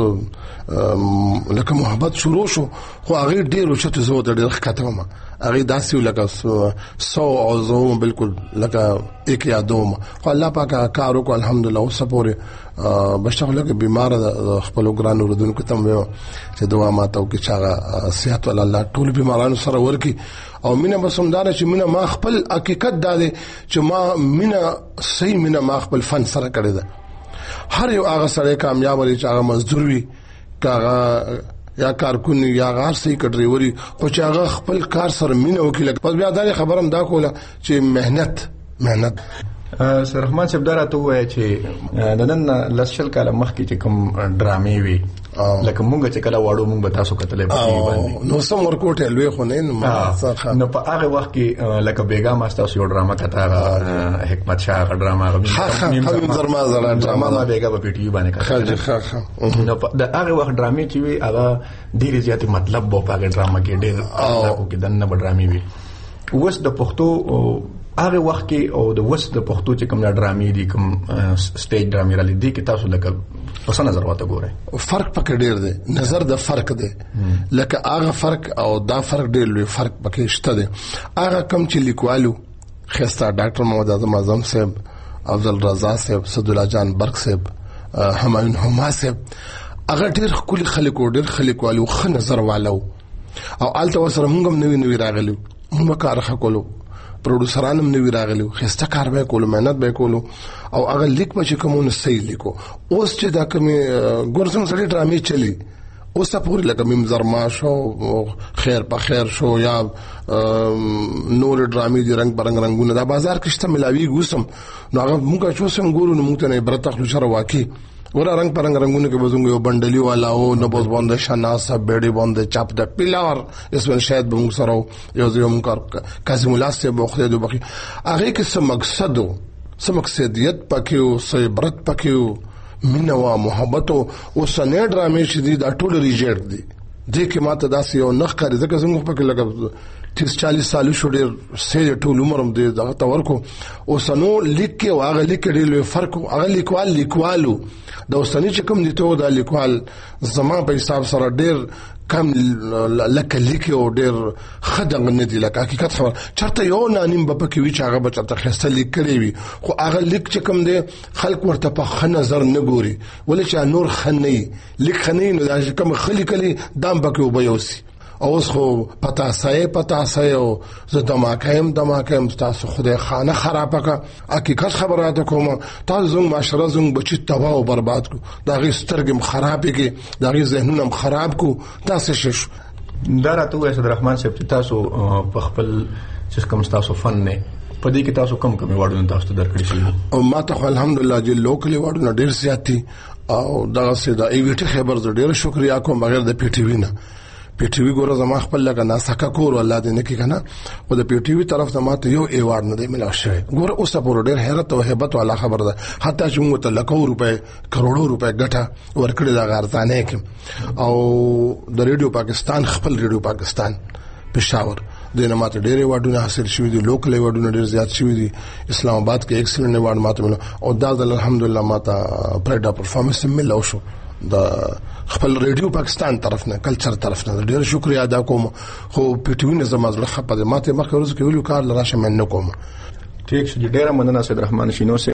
لکه محبت شروع شو خو هغه ډیرو چې زو د ډیر خاطر ما هغه داسې لکه سو او زو بالکل لکه یک یا دوم خو الله پاک کارو کو الحمدلله او سپورې بشغله کې بیمار خپل ګران وردون کې تم و چې دعا ماته او کې چاغه صحت ول الله ټول بیمارانو سره ورکی او مینه بسمدار چې مینه ما خپل حقیقت داله چې ما مینه صحیح مینه ما خپل فن سره کړی ده هر یو هغه سره کامیاب لري چې هغه مزدور وي کاغه یا کارکون یا غار سي کډریوري خو چې هغه خپل کار سره مینه وکړي پس بیا دا خبرم دا کوله چې مهنت مهنت سر رحمان صاحب دراته وای چې د نن لسل کاله مخکې چې کوم ډرامې وي لکه مونږ چې کله واړو مونږ به تاسو کتلې باندې نو سم ورکوټه لوي خو نه نو په هغه وخت کې لکه بیګا ماستا یو ډراما کته حکمت شاه ډراما غو زرما زړه ډراما ما بیګا په پی ټی وی باندې کړه نو د هغه وخت ډرامې چې وي هغه ډېر زیات مطلب بو په هغه ډراما کې ډېر او کې دنه ډرامې وي اوس د پښتو هغه وخت کې او د وس د پښتو چې کوم ډرامې دي کوم سټیج ډرامې را لیدي کې تاسو لکه په څه نظر واته ګورئ فرق پکې ډېر دی نظر د فرق دی لکه هغه فرق او دا فرق ډېر لوی فرق پکې شته دی هغه کم چې لیکوالو خسته ډاکټر محمد اعظم اعظم صاحب افضل رضا صاحب صدالله جان برق صاحب همایون هما صاحب هغه ډېر خولي خلک او ډېر خلکوالو خ نظر والو او الته وسره موږ هم نوی نوی راغلو موږ کار خکولو پروډوسرانم نوی راغلو خسته کار به کولو مهنت به کولو او هغه لیک به چې کومونه صحیح لیکو اوس چې دا کوم ګورسم سړي ډرامې چلی اوس ته پوری لکه مم زرما شو خیر په خیر شو یا نور ډرامې دي رنگ برنګ رنگونه دا بازار کې شته ملاوي ګوسم نو هغه موږ چې وسم ګورو نو موږ ته نه برت خلک سره واقعي ورا رنگ پرنګ رنگونه کې بزنګ یو بندلی والا او نو بوز باندې شناسه بیډي باندې چاپ د پیلار اسمن شاید به موږ سره یو ځوم کار کاظم الله سے بوخته دو بخي هغه کې څه مقصد او څه مقصدیت پکې او څه عبرت پکې او مینه او محبت او سنې ډرامې چې دي دا ټول ریجیکټ دي دې کې ماته داسې یو نخ کاری ځکه څنګه پکې لګا تیس چالیس سال شو ډیر سې ټول عمرم دې دا تور کو او سنو لیک کې واغه لیک ډیر فرق هغه لیکوال لیکوالو د اوسنی چې کوم دي ته د لیکوال زما په حساب سره ډیر کم لکه لیک او ډیر خدنګ نه دی لکه حقیقت خبر چرته یو نانیم په کې وی چې هغه بچته خسته لیک کړی وي خو هغه لیک چې کوم دی خلک ورته په خ نظر نه ګوري ولې چې نور خنۍ لیک خنۍ نو دا کوم خلی کلی دام پکې وبيوسي اوس خو پتا سای پتا سای او زه دماکایم دماکایم تاسو خدای خانه خراب کا حقیقت خبرات کوم تاسو زنګ معاشره زنګ بچی تباہ او برباد کو دا غي سترګم خراب کی دا غي ذهنونم خراب کو تاسو شش دا راته وایي صدر رحمان صاحب تاسو په خپل چې کوم تاسو فن نه پدې کې تاسو کم کم وړاندې تاسو درکړی شي او ما ته الحمدلله چې لوکل وړاندې ډیر زیاتی او دا سه دا ای وی ټی خبر زه ډیر شکریا کوم بغیر د پی ټی وی نه پی ټی وی ګوره زما خپل لګا ناسکا کور الله دې نه کې کنه او د پی ټی وی طرف ته ماته یو ایوارډ نه دی ملا شوی ګوره اوسه پور ډیر حیرت او hebat والا خبر ده حتی چې موږ ته لکو روپے کروڑو روپے ګټه ورکړي دا غارتانه کې او د ریډیو پاکستان خپل ریډیو پاکستان پېښور دنه ماته ډېر ایوارډونه حاصل شوي دي لوکل ایوارډونه ډېر زیات شوي دي اسلام آباد کې ایکسلنت ایوارډ ماته ملو او دا د الحمدلله ماته پرېډا پرفارمنس ملو شو د خپل ریډیو پاکستان طرف نه کلچر طرف نه ډېر شکریا ادا کوم خو پی ټی وی نه زما زړه خپه ماته مخکې ورځ کې ویلو کار لراشه من نه کوم ٹھیک شو ډېر مننه سید رحمان شینو